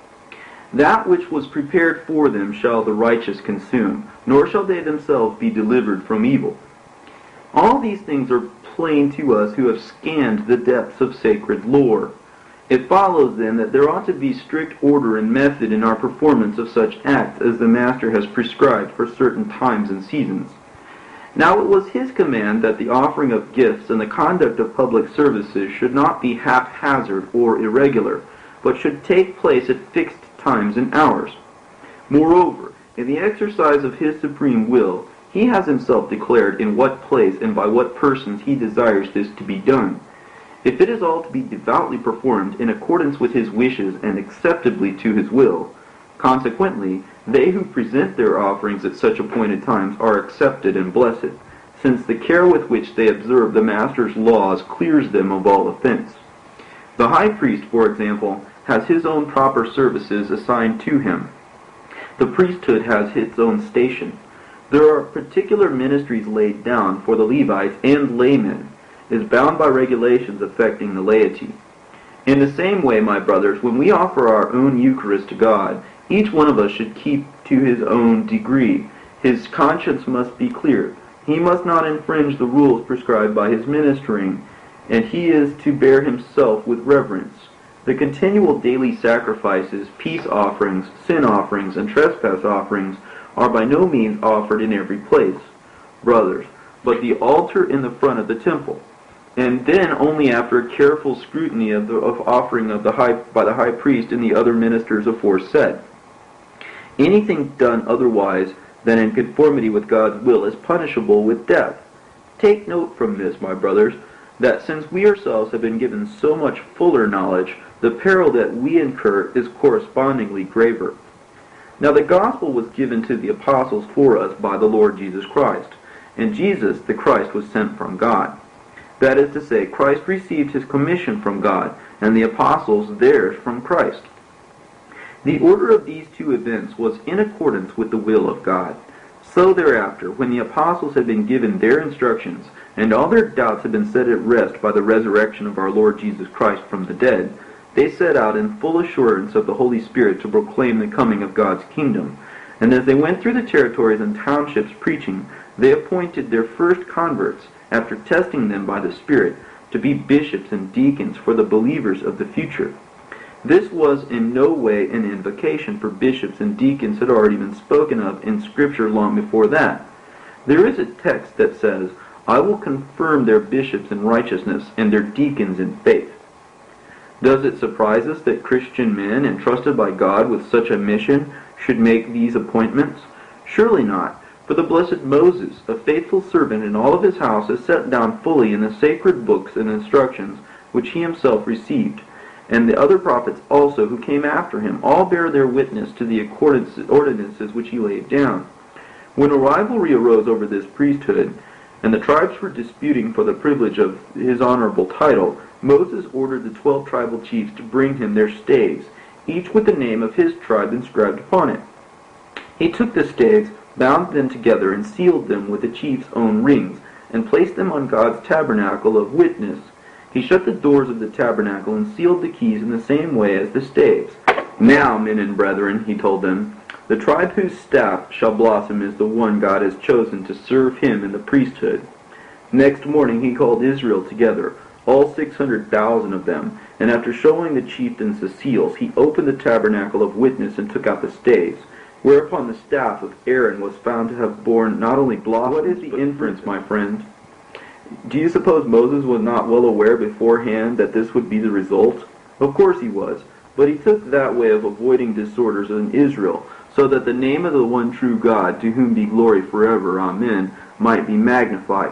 That which was prepared for them shall the righteous consume, nor shall they themselves be delivered from evil. All these things are plain to us who have scanned the depths of sacred lore. It follows, then, that there ought to be strict order and method in our performance of such acts as the Master has prescribed for certain times and seasons. Now it was his command that the offering of gifts and the conduct of public services should not be haphazard or irregular, but should take place at fixed times and hours. Moreover, in the exercise of his supreme will, he has himself declared in what place and by what persons he desires this to be done. If it is all to be devoutly performed in accordance with his wishes and acceptably to his will, consequently, they who present their offerings at such appointed times are accepted and blessed, since the care with which they observe the Master's laws clears them of all offense. The high priest, for example, has his own proper services assigned to him. The priesthood has its own station. There are particular ministries laid down for the Levites and laymen, is bound by regulations affecting the laity. In the same way, my brothers, when we offer our own Eucharist to God, each one of us should keep to his own degree. His conscience must be clear. He must not infringe the rules prescribed by his ministering, and he is to bear himself with reverence. The continual daily sacrifices, peace offerings, sin offerings, and trespass offerings are by no means offered in every place, brothers, but the altar in the front of the temple, and then only after a careful scrutiny of the of offering of the high by the high priest and the other ministers aforesaid. Anything done otherwise than in conformity with God's will is punishable with death. Take note from this, my brothers, that since we ourselves have been given so much fuller knowledge, the peril that we incur is correspondingly graver. Now the gospel was given to the apostles for us by the Lord Jesus Christ, and Jesus, the Christ, was sent from God. That is to say, Christ received his commission from God, and the apostles theirs from Christ. The order of these two events was in accordance with the will of God. So thereafter, when the apostles had been given their instructions, and all their doubts had been set at rest by the resurrection of our Lord Jesus Christ from the dead, they set out in full assurance of the Holy Spirit to proclaim the coming of God's kingdom. And as they went through the territories and townships preaching, they appointed their first converts, after testing them by the Spirit, to be bishops and deacons for the believers of the future. This was in no way an invocation, for bishops and deacons had already been spoken of in Scripture long before that. There is a text that says, "I will confirm their bishops in righteousness and their deacons in faith." Does it surprise us that Christian men entrusted by God with such a mission should make these appointments? Surely not. For the blessed Moses, a faithful servant in all of his house, is set down fully in the sacred books and instructions which he himself received. And the other prophets also who came after him all bear their witness to the ordinances which he laid down. When a rivalry arose over this priesthood, and the tribes were disputing for the privilege of his honorable title, Moses ordered the twelve tribal chiefs to bring him their staves, each with the name of his tribe inscribed upon it. He took the staves, bound them together, and sealed them with the chief's own rings, and placed them on God's tabernacle of witness. He shut the doors of the tabernacle and sealed the keys in the same way as the staves. "Now, men and brethren," he told them, "the tribe whose staff shall blossom is the one God has chosen to serve him in the priesthood." Next morning he called Israel together, all six hundred thousand of them, and after showing the chieftains the seals, he opened the tabernacle of witness and took out the staves, whereupon the staff of Aaron was found to have borne not only blossoms. What is the inference, my friend? Do you suppose Moses was not well aware beforehand that this would be the result? Of course he was, but he took that way of avoiding disorders in Israel, so that the name of the one true God, to whom be glory forever, amen, might be magnified.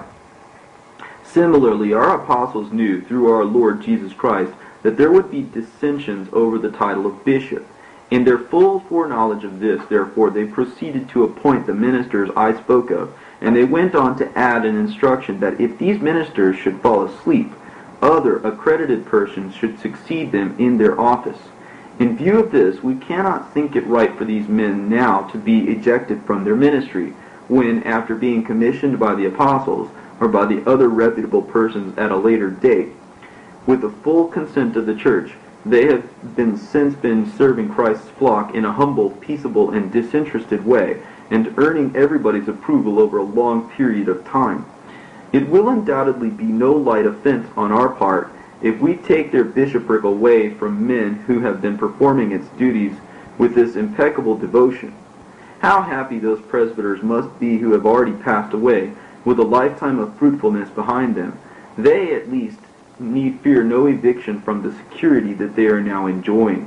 Similarly, our apostles knew, through our Lord Jesus Christ, that there would be dissensions over the title of bishop. In their full foreknowledge of this, therefore, they proceeded to appoint the ministers I spoke of, and they went on to add an instruction that if these ministers should fall asleep, other accredited persons should succeed them in their office. In view of this, we cannot think it right for these men now to be ejected from their ministry, when, after being commissioned by the apostles, or by the other reputable persons at a later date, with the full consent of the church, they have been since been serving Christ's flock in a humble, peaceable, and disinterested way, and earning everybody's approval over a long period of time. It will undoubtedly be no light offense on our part if we take their bishopric away from men who have been performing its duties with this impeccable devotion. How happy those presbyters must be who have already passed away, with a lifetime of fruitfulness behind them. They, at least, need fear no eviction from the security that they are now enjoying.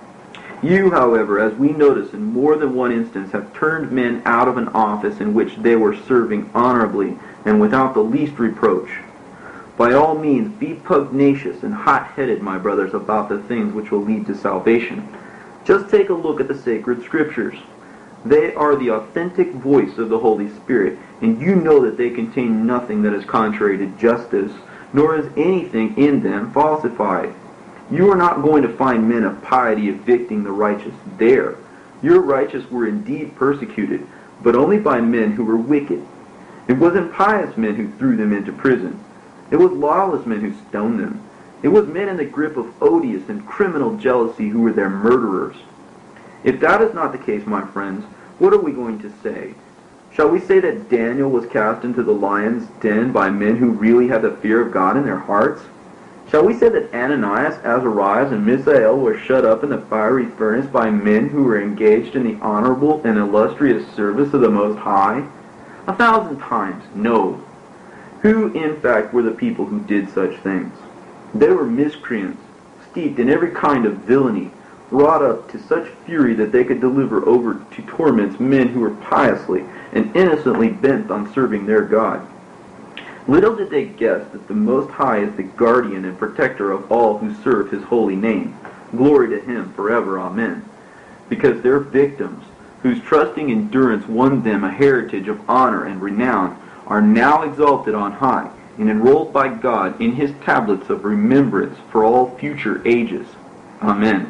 You, however, as we notice in more than one instance, have turned men out of an office in which they were serving honorably and without the least reproach. By all means, be pugnacious and hot-headed, my brothers, about the things which will lead to salvation. Just take a look at the sacred Scriptures. They are the authentic voice of the Holy Spirit, and you know that they contain nothing that is contrary to justice, nor is anything in them falsified. You are not going to find men of piety evicting the righteous there. Your righteous were indeed persecuted, but only by men who were wicked. It was impious men who threw them into prison. It was lawless men who stoned them. It was men in the grip of odious and criminal jealousy who were their murderers. If that is not the case, my friends, what are we going to say? Shall we say that Daniel was cast into the lion's den by men who really had the fear of God in their hearts? Shall we say that Ananias, Azarias, and Misael were shut up in the fiery furnace by men who were engaged in the honorable and illustrious service of the Most High? A thousand times, no. Who, in fact, were the people who did such things? They were miscreants, steeped in every kind of villainy, wrought up to such fury that they could deliver over to torments men who were piously and innocently bent on serving their God. Little did they guess that the Most High is the guardian and protector of all who serve his holy name. Glory to him forever. Amen. Because their victims, whose trusting endurance won them a heritage of honor and renown, are now exalted on high and enrolled by God in his tablets of remembrance for all future ages. Amen.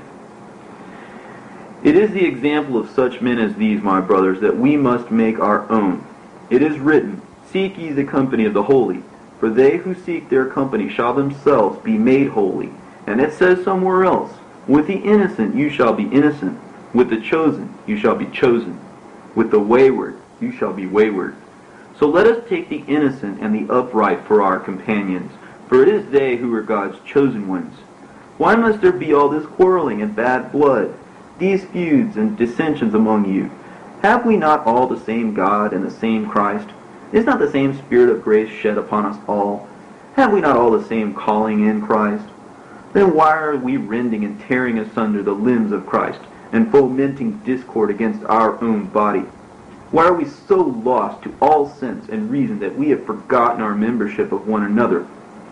It is the example of such men as these, my brothers, that we must make our own. It is written, Seek ye the company of the holy, for they who seek their company shall themselves be made holy. And it says somewhere else, With the innocent you shall be innocent, with the chosen you shall be chosen, with the wayward you shall be wayward. So let us take the innocent and the upright for our companions, for it is they who are God's chosen ones. Why must there be all this quarreling and bad blood, these feuds and dissensions among you? Have we not all the same God and the same Christ? Is not the same Spirit of grace shed upon us all? Have we not all the same calling in Christ? Then why are we rending and tearing asunder the limbs of Christ, and fomenting discord against our own body? Why are we so lost to all sense and reason that we have forgotten our membership of one another?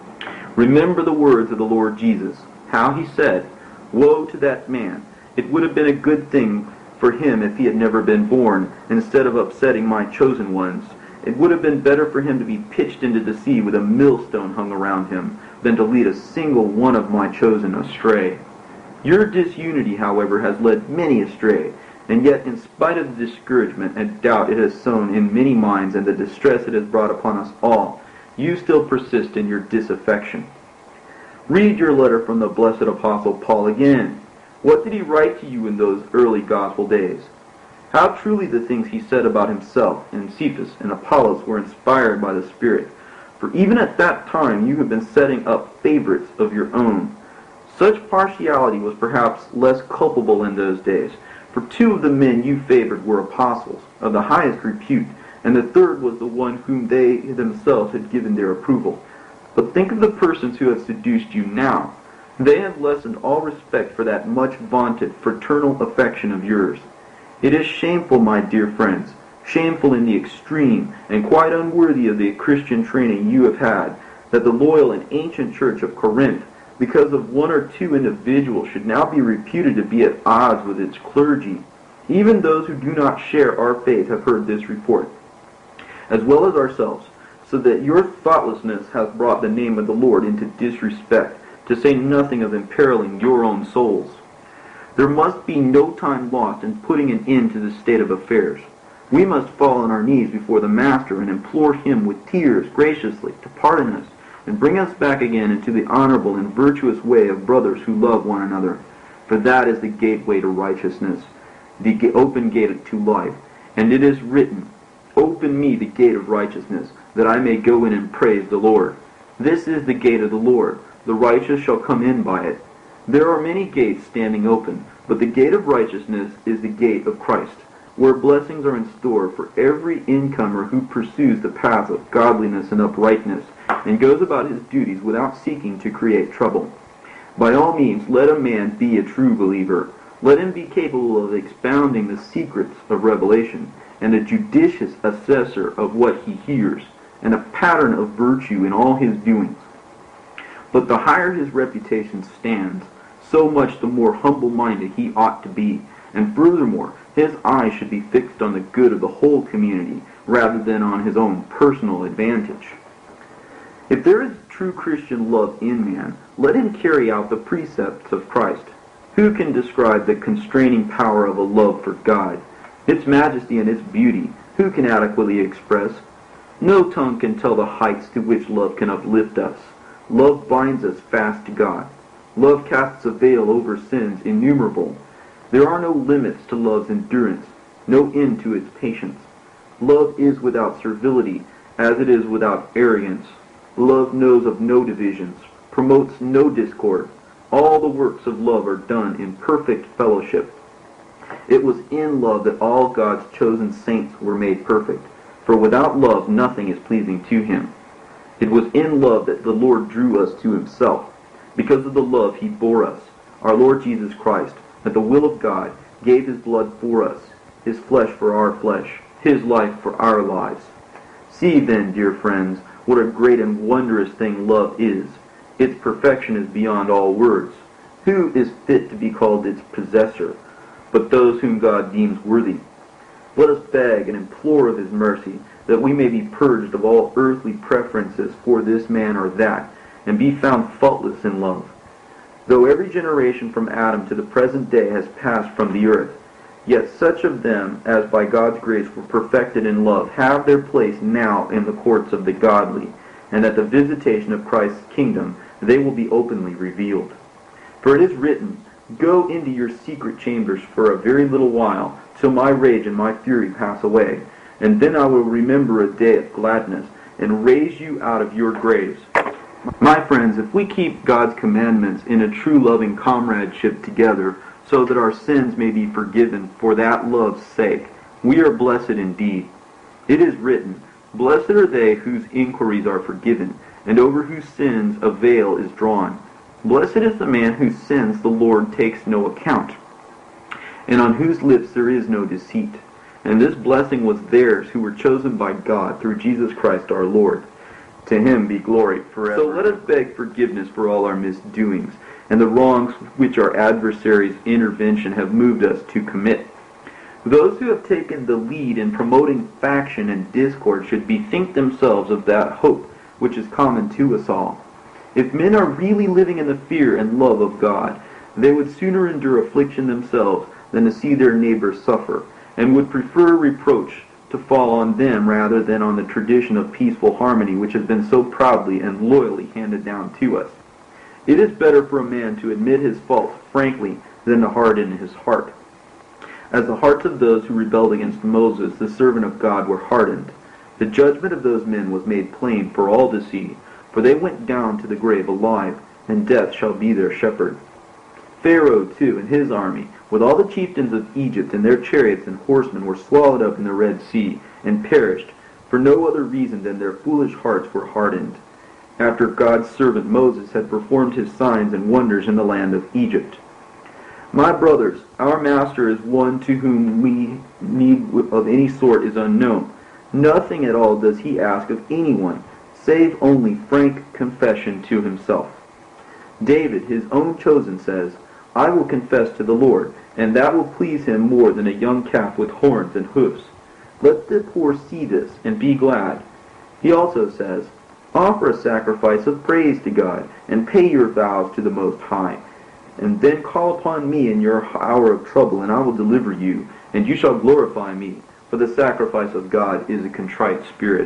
Remember the words of the Lord Jesus, how he said, Woe to that man! It would have been a good thing for him if he had never been born, instead of upsetting my chosen ones. It would have been better for him to be pitched into the sea with a millstone hung around him, than to lead a single one of my chosen astray. Your disunity, however, has led many astray, and yet in spite of the discouragement and doubt it has sown in many minds and the distress it has brought upon us all, you still persist in your disaffection. Read your letter from the blessed Apostle Paul again. What did he write to you in those early gospel days? How truly the things he said about himself and Cephas and Apollos were inspired by the Spirit. For even at that time you have been setting up favorites of your own. Such partiality was perhaps less culpable in those days, for two of the men you favored were apostles, of the highest repute, and the third was the one whom they themselves had given their approval. But think of the persons who have seduced you now. They have lessened all respect for that much vaunted fraternal affection of yours. It is shameful, my dear friends, shameful in the extreme, and quite unworthy of the Christian training you have had, that the loyal and ancient church of Corinth, because of one or two individuals, should now be reputed to be at odds with its clergy. Even those who do not share our faith have heard this report, as well as ourselves, so that your thoughtlessness has brought the name of the Lord into disrespect, to say nothing of imperiling your own souls. There must be no time lost in putting an end to this state of affairs. We must fall on our knees before the Master and implore him with tears graciously to pardon us and bring us back again into the honorable and virtuous way of brothers who love one another. For that is the gateway to righteousness, the open gate to life. And it is written, Open me the gate of righteousness, that I may go in and praise the Lord. This is the gate of the Lord. The righteous shall come in by it. There are many gates standing open, but the gate of righteousness is the gate of Christ, where blessings are in store for every incomer who pursues the path of godliness and uprightness, and goes about his duties without seeking to create trouble. By all means, let a man be a true believer. Let him be capable of expounding the secrets of revelation, and a judicious assessor of what he hears, and a pattern of virtue in all his doings. But the higher his reputation stands, so much the more humble-minded he ought to be, and furthermore, his eyes should be fixed on the good of the whole community, rather than on his own personal advantage. If there is true Christian love in man, let him carry out the precepts of Christ. Who can describe the constraining power of a love for God? Its majesty and its beauty, who can adequately express? No tongue can tell the heights to which love can uplift us. Love binds us fast to God. Love casts a veil over sins innumerable. There are no limits to love's endurance, no end to its patience. Love is without servility, as it is without arrogance. Love knows of no divisions, promotes no discord. All the works of love are done in perfect fellowship. It was in love that all God's chosen saints were made perfect, for without love nothing is pleasing to him. It was in love that the Lord drew us to himself, because of the love he bore us, our Lord Jesus Christ, that the will of God gave his blood for us, his flesh for our flesh, his life for our lives. See then, dear friends, what a great and wondrous thing love is. Its perfection is beyond all words. Who is fit to be called its possessor, but those whom God deems worthy? Let us beg and implore of his mercy, that we may be purged of all earthly preferences for this man or that, and be found faultless in love. Though every generation from Adam to the present day has passed from the earth, yet such of them as by God's grace were perfected in love have their place now in the courts of the godly, and at the visitation of Christ's kingdom they will be openly revealed. For it is written, Go into your secret chambers for a very little while, till my rage and my fury pass away, and then I will remember a day of gladness, and raise you out of your graves. My friends, if we keep God's commandments in a true loving comradeship together, so that our sins may be forgiven for that love's sake, we are blessed indeed. It is written, Blessed are they whose inquiries are forgiven, and over whose sins a veil is drawn. Blessed is the man whose sins the Lord takes no account, and on whose lips there is no deceit. And this blessing was theirs who were chosen by God through Jesus Christ our Lord. To him be glory forever. So let us beg forgiveness for all our misdoings, and the wrongs which our adversaries' intervention have moved us to commit. Those who have taken the lead in promoting faction and discord should bethink themselves of that hope which is common to us all. If men are really living in the fear and love of God, they would sooner endure affliction themselves than to see their neighbors suffer, and would prefer reproach to fall on them rather than on the tradition of peaceful harmony which has been so proudly and loyally handed down to us. It is better for a man to admit his faults frankly than to harden his heart. As the hearts of those who rebelled against Moses, the servant of God, were hardened, the judgment of those men was made plain for all to see, for they went down to the grave alive, and death shall be their shepherd. Pharaoh, too, and his army, with all the chieftains of Egypt and their chariots and horsemen, were swallowed up in the Red Sea, and perished, for no other reason than their foolish hearts were hardened, after God's servant Moses had performed his signs and wonders in the land of Egypt. My brothers, our master is one to whom we need of any sort is unknown. Nothing at all does he ask of anyone, save only frank confession to himself. David, his own chosen, says, I will confess to the Lord, and that will please him more than a young calf with horns and hoofs. Let the poor see this, and be glad. He also says, Offer a sacrifice of praise to God, and pay your vows to the Most High. And then call upon me in your hour of trouble, and I will deliver you, and you shall glorify me, for the sacrifice of God is a contrite spirit.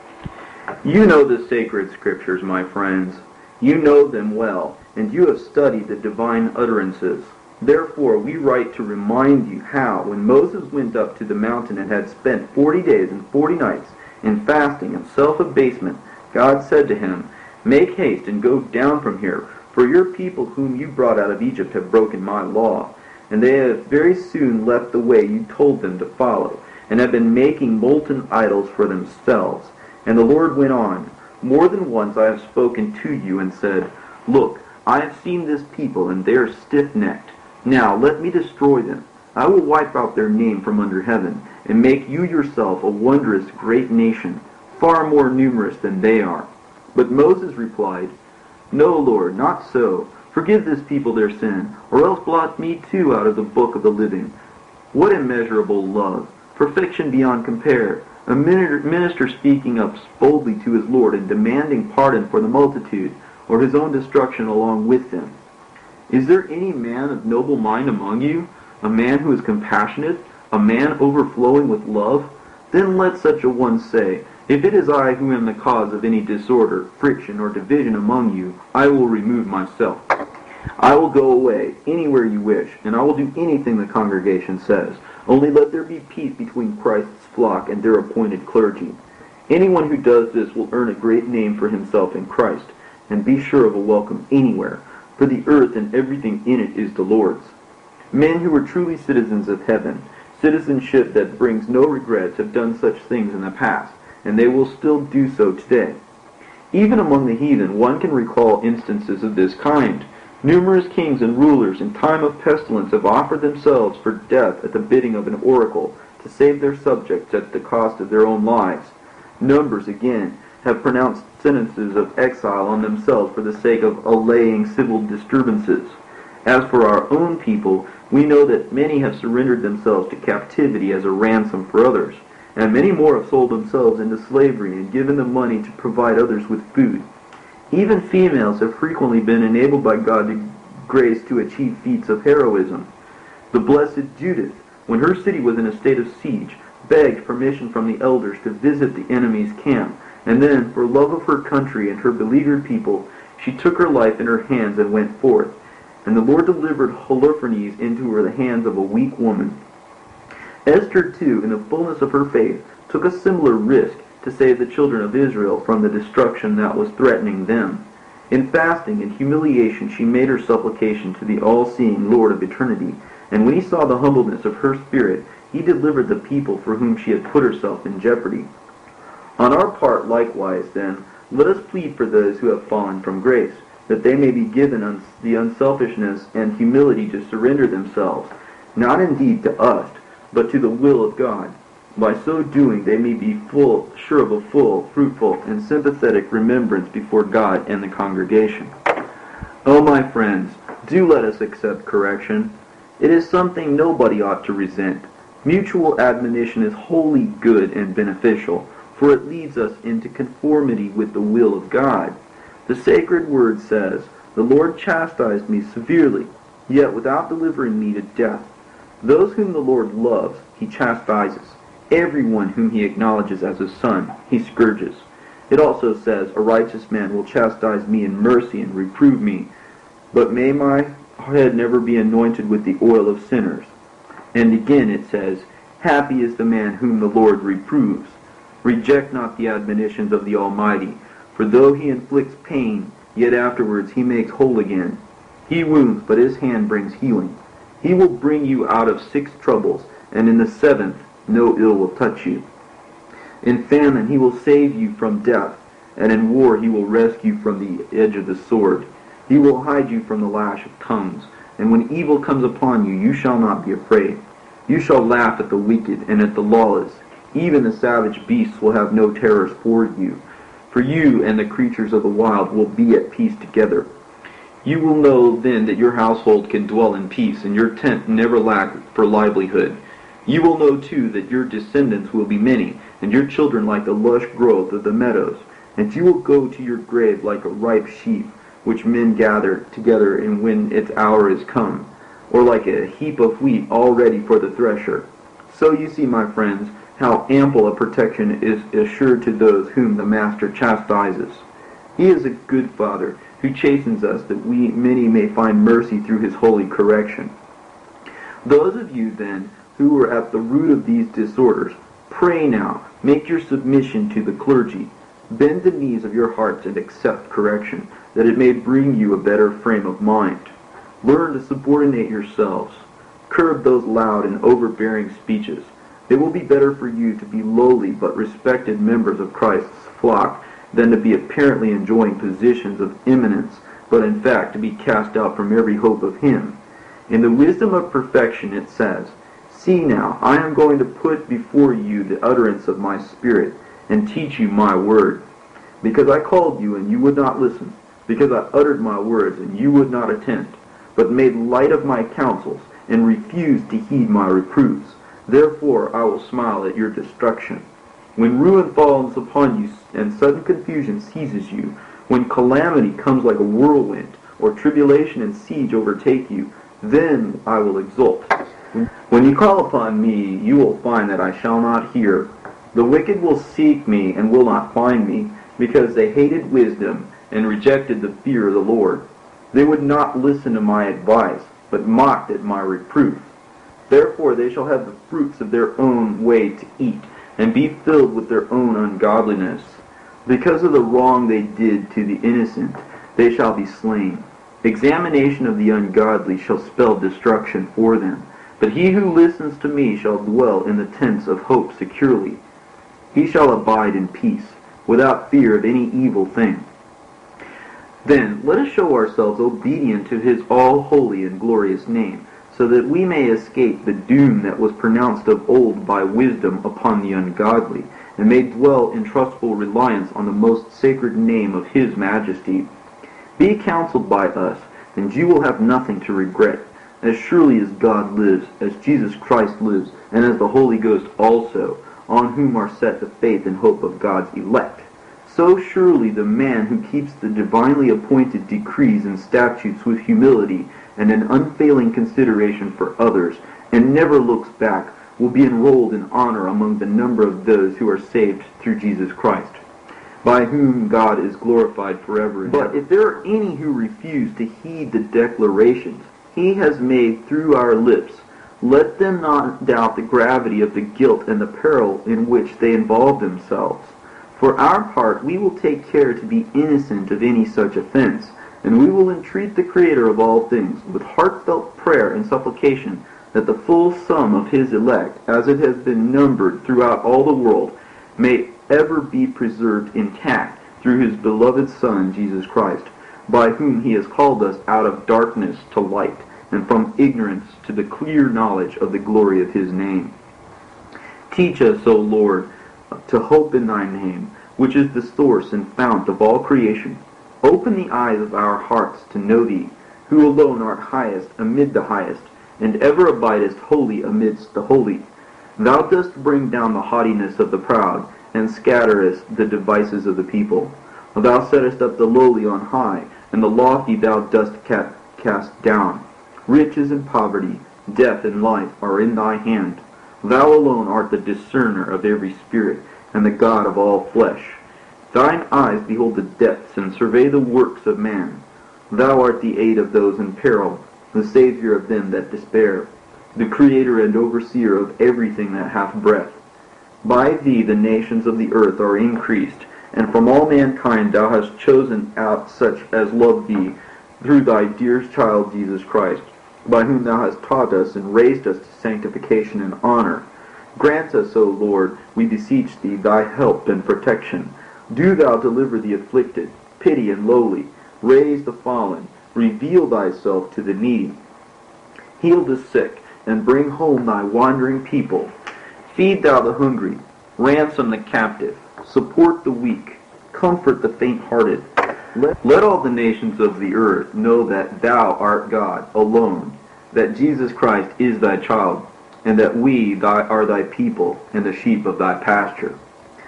You know the sacred scriptures, my friends. You know them well, and you have studied the divine utterances. Therefore we write to remind you how, when Moses went up to the mountain and had spent forty days and forty nights in fasting and self-abasement, God said to him, Make haste and go down from here, for your people whom you brought out of Egypt have broken my law, and they have very soon left the way you told them to follow, and have been making molten idols for themselves. And the Lord went on, More than once I have spoken to you and said, Look, I have seen this people, and they are stiff-necked. Now let me destroy them. I will wipe out their name from under heaven, and make you yourself a wondrous great nation, far more numerous than they are. But Moses replied, No, Lord, not so. Forgive this people their sin, or else blot me too out of the book of the living. What immeasurable love, perfection beyond compare, a minister speaking up boldly to his Lord and demanding pardon for the multitude, or his own destruction along with them. Is there any man of noble mind among you, a man who is compassionate, a man overflowing with love? Then let such a one say, If it is I who am the cause of any disorder, friction, or division among you, I will remove myself. I will go away anywhere you wish, and I will do anything the congregation says. Only let there be peace between Christ's flock and their appointed clergy. Anyone who does this will earn a great name for himself in Christ, and be sure of a welcome anywhere, for the earth and everything in it is the Lord's. Men who were truly citizens of heaven, citizenship that brings no regrets, have done such things in the past, and they will still do so today. Even among the heathen, one can recall instances of this kind. Numerous kings and rulers in time of pestilence have offered themselves for death at the bidding of an oracle, to save their subjects at the cost of their own lives. Numbers, again, have pronounced sentences of exile on themselves for the sake of allaying civil disturbances. As for our own people, we know that many have surrendered themselves to captivity as a ransom for others, and many more have sold themselves into slavery and given the money to provide others with food. Even females have frequently been enabled by God's grace to achieve feats of heroism. The blessed Judith, when her city was in a state of siege, begged permission from the elders to visit the enemy's camp, and then, for love of her country and her beleaguered people, she took her life in her hands and went forth. And the Lord delivered Holofernes into the hands of a weak woman. Esther, too, in the fullness of her faith, took a similar risk to save the children of Israel from the destruction that was threatening them. In fasting and humiliation she made her supplication to the all-seeing Lord of eternity, and when he saw the humbleness of her spirit, he delivered the people for whom she had put herself in jeopardy. On our part, likewise, then, let us plead for those who have fallen from grace, that they may be given uns the unselfishness and humility to surrender themselves, not indeed to us, but to the will of God. By so doing, they may be full, sure of a full, fruitful, and sympathetic remembrance before God and the congregation. Oh, my friends, do let us accept correction. It is something nobody ought to resent. Mutual admonition is wholly good and beneficial, for it leads us into conformity with the will of God. The sacred word says, "The Lord chastised me severely, yet without delivering me to death." Those whom the Lord loves, he chastises. Everyone whom he acknowledges as his son, he scourges. It also says, "A righteous man will chastise me in mercy and reprove me, but may my head never be anointed with the oil of sinners." And again it says, "Happy is the man whom the Lord reproves. Reject not the admonitions of the Almighty, for though he inflicts pain, yet afterwards he makes whole again. He wounds, but his hand brings healing. He will bring you out of six troubles, and in the seventh no ill will touch you. In famine he will save you from death, and in war he will rescue from the edge of the sword. He will hide you from the lash of tongues, and when evil comes upon you, you shall not be afraid. You shall laugh at the wicked and at the lawless. Even the savage beasts will have no terrors for you, for you and the creatures of the wild will be at peace together. You will know then that your household can dwell in peace, and your tent never lack for livelihood. You will know too that your descendants will be many, and your children like the lush growth of the meadows, and you will go to your grave like a ripe sheaf, which men gather together and when its hour is come, or like a heap of wheat all ready for the thresher. So you see, my friends, how ample a protection is assured to those whom the Master chastises. He is a good Father, who chastens us that we many may find mercy through his holy correction. Those of you, then, who are at the root of these disorders, pray now, make your submission to the clergy. Bend the knees of your hearts and accept correction, that it may bring you a better frame of mind. Learn to subordinate yourselves. Curb those loud and overbearing speeches. It will be better for you to be lowly but respected members of Christ's flock than to be apparently enjoying positions of eminence, but in fact to be cast out from every hope of him. In the wisdom of perfection it says, "See now, I am going to put before you the utterance of my Spirit, and teach you my word. Because I called you, and you would not listen. Because I uttered my words, and you would not attend, but made light of my counsels, and refused to heed my reproofs. Therefore I will smile at your destruction. When ruin falls upon you, and sudden confusion seizes you, when calamity comes like a whirlwind, or tribulation and siege overtake you, then I will exult. When you call upon me, you will find that I shall not hear. The wicked will seek me and will not find me, because they hated wisdom and rejected the fear of the Lord. They would not listen to my advice, but mocked at my reproof. Therefore they shall have the fruits of their own way to eat, and be filled with their own ungodliness. Because of the wrong they did to the innocent, they shall be slain. Examination of the ungodly shall spell destruction for them. But he who listens to me shall dwell in the tents of hope securely. He shall abide in peace, without fear of any evil thing. Then let us show ourselves obedient to his all-holy and glorious name, so that we may escape the doom that was pronounced of old by wisdom upon the ungodly, and may dwell in trustful reliance on the most sacred name of his majesty. Be counseled by us, and you will have nothing to regret, as surely as God lives, as Jesus Christ lives, and as the Holy Ghost also, on whom are set the faith and hope of God's elect. So surely the man who keeps the divinely appointed decrees and statutes with humility and an unfailing consideration for others, and never looks back, will be enrolled in honor among the number of those who are saved through Jesus Christ, by whom God is glorified forever and ever. But if there are any who refuse to heed the declarations he has made through our lips, let them not doubt the gravity of the guilt and the peril in which they involve themselves. For our part, we will take care to be innocent of any such offense, and we will entreat the Creator of all things, with heartfelt prayer and supplication, that the full sum of his elect, as it has been numbered throughout all the world, may ever be preserved intact through his beloved Son, Jesus Christ, by whom he has called us out of darkness to light, and from ignorance to the clear knowledge of the glory of his name. Teach us, O Lord, to hope in thy name, which is the source and fount of all creation. Open the eyes of our hearts to know thee, who alone art highest amid the highest, and ever abidest holy amidst the holy. Thou dost bring down the haughtiness of the proud, and scatterest the devices of the people. Thou settest up the lowly on high, and the lofty thou dost ca- cast down. Riches and poverty, death and life are in thy hand. Thou alone art the discerner of every spirit, and the God of all flesh. Thine eyes behold the depths, and survey the works of man. Thou art the aid of those in peril, the Savior of them that despair, the Creator and Overseer of everything that hath breath. By thee the nations of the earth are increased, and from all mankind thou hast chosen out such as love thee, through thy dear child Jesus Christ, by whom thou hast taught us and raised us to sanctification and honor. Grant us, O Lord, we beseech thee, thy help and protection. Do thou deliver the afflicted, pity and lowly, raise the fallen, reveal thyself to the needy. Heal the sick, and bring home thy wandering people. Feed thou the hungry, ransom the captive, support the weak, comfort the faint-hearted. Let, let all the nations of the earth know that thou art God alone, that Jesus Christ is thy child, and that we thy, are thy people, and the sheep of thy pasture.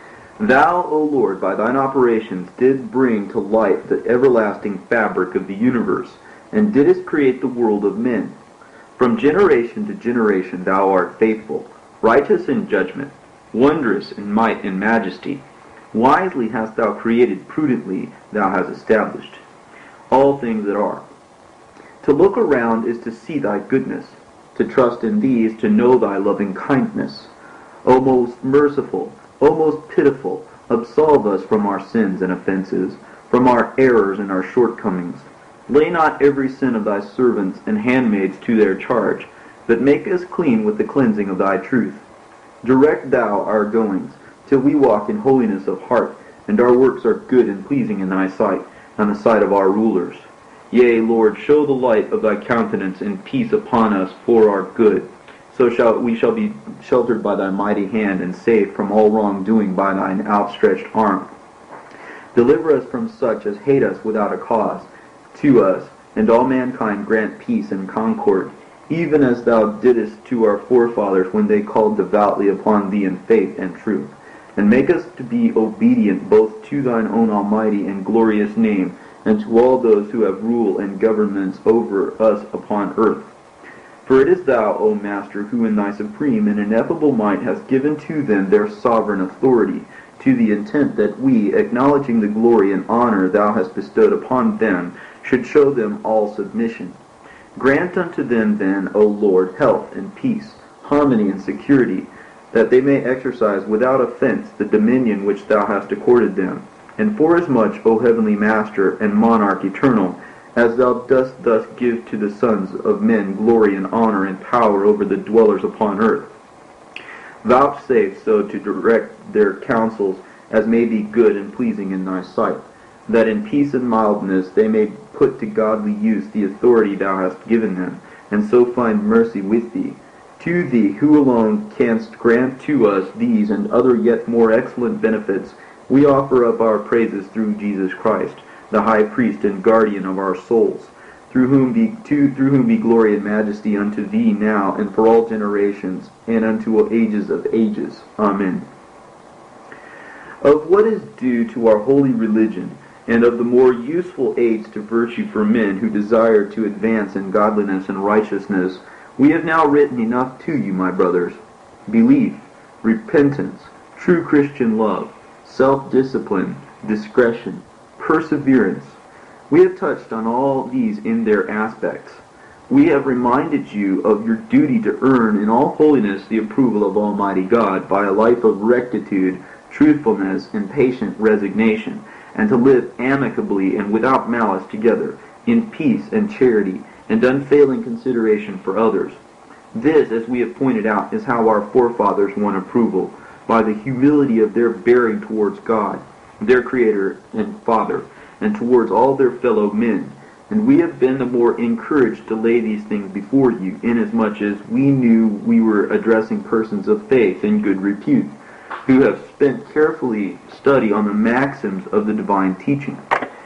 Thou, O Lord, by thine operations did bring to light the everlasting fabric of the universe, and didst create the world of men. From generation to generation thou art faithful, righteous in judgment, wondrous in might and majesty. Wisely hast thou created, prudently thou hast established all things that are. To look around is to see thy goodness. To trust in thee is to know thy loving kindness. O most merciful, O most pitiful, absolve us from our sins and offenses, from our errors and our shortcomings. Lay not every sin of thy servants and handmaids to their charge, but make us clean with the cleansing of thy truth. Direct thou our goings, till we walk in holiness of heart, and our works are good and pleasing in thy sight, and the sight of our rulers. Yea, Lord, show the light of thy countenance and peace upon us for our good. So shall we shall be sheltered by thy mighty hand, and saved from all wrongdoing by thine outstretched arm. Deliver us from such as hate us without a cause. To us and all mankind grant peace and concord, even as thou didst to our forefathers when they called devoutly upon thee in faith and truth. And make us to be obedient both to thine own almighty and glorious name, and to all those who have rule and governments over us upon earth. For it is thou, O Master, who in thy supreme and ineffable might hast given to them their sovereign authority, to the intent that we, acknowledging the glory and honor thou hast bestowed upon them, should show them all submission. Grant unto them then, O Lord, health and peace, harmony and security, that they may exercise without offense the dominion which thou hast accorded them. And forasmuch, O heavenly Master and Monarch eternal, as thou dost thus give to the sons of men glory and honor and power over the dwellers upon earth, vouchsafe so to direct their counsels as may be good and pleasing in thy sight, that in peace and mildness they may put to godly use the authority thou hast given them, and so find mercy with thee. To thee, who alone canst grant to us these and other yet more excellent benefits, we offer up our praises through Jesus Christ, the high priest and guardian of our souls, through whom be to, through whom be glory and majesty unto thee now and for all generations, and unto ages of ages. Amen. Of what is due to our holy religion, and of the more useful aids to virtue for men who desire to advance in godliness and righteousness, we have now written enough to you, my brothers. Belief, repentance, true Christian love, self-discipline, discretion, perseverance. We have touched on all these in their aspects. We have reminded you of your duty to earn in all holiness the approval of Almighty God by a life of rectitude, truthfulness, and patient resignation, and to live amicably and without malice together, in peace and charity, and unfailing consideration for others. This, as we have pointed out, is how our forefathers won approval, by the humility of their bearing towards God, their Creator and Father, and towards all their fellow men. And we have been the more encouraged to lay these things before you, inasmuch as we knew we were addressing persons of faith and good repute, who have spent carefully study on the maxims of the divine teaching.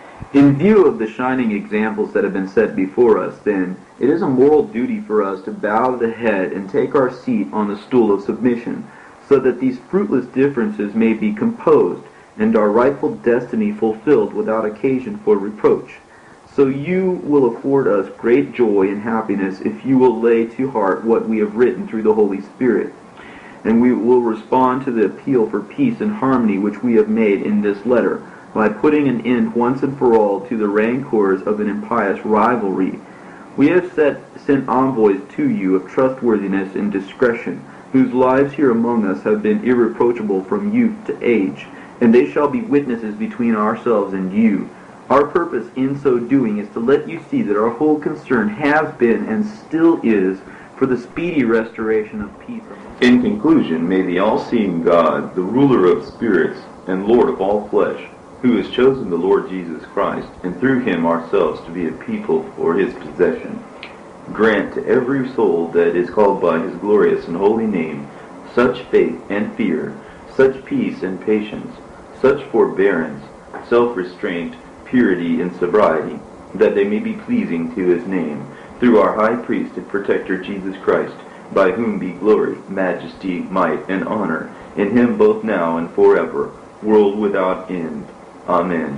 In view of the shining examples that have been set before us, then, it is a moral duty for us to bow the head and take our seat on the stool of submission, so that these fruitless differences may be composed, and our rightful destiny fulfilled without occasion for reproach. So you will afford us great joy and happiness if you will lay to heart what we have written through the Holy Spirit. And we will respond to the appeal for peace and harmony which we have made in this letter, by putting an end once and for all to the rancors of an impious rivalry. We have set, sent envoys to you of trustworthiness and discretion, whose lives here among us have been irreproachable from youth to age, and they shall be witnesses between ourselves and you. Our purpose in so doing is to let you see that our whole concern has been and still is for the speedy restoration of peace. In conclusion, may the all-seeing God, the ruler of spirits and Lord of all flesh, who has chosen the Lord Jesus Christ, and through him ourselves to be a people for his possession, grant to every soul that is called by his glorious and holy name such faith and fear, such peace and patience, such forbearance, self-restraint, purity, and sobriety, that they may be pleasing to his name, through our high priest and protector Jesus Christ, by whom be glory, majesty, might, and honor, in him both now and forever, world without end. Amen.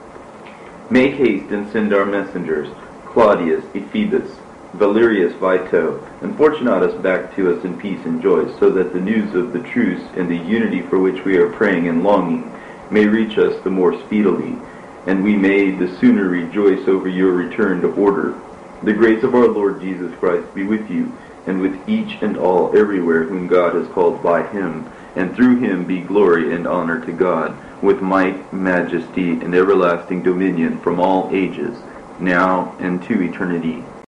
Make haste and send our messengers, Claudius, Ephebus, Valerius Vito, and Fortunatus back to us in peace and joy, so that the news of the truce and the unity for which we are praying and longing may reach us the more speedily, and we may the sooner rejoice over your return to order. The grace of our Lord Jesus Christ be with you, and with each and all everywhere whom God has called by him, and through him be glory and honor to God, with might, majesty, and everlasting dominion from all ages, now and to eternity.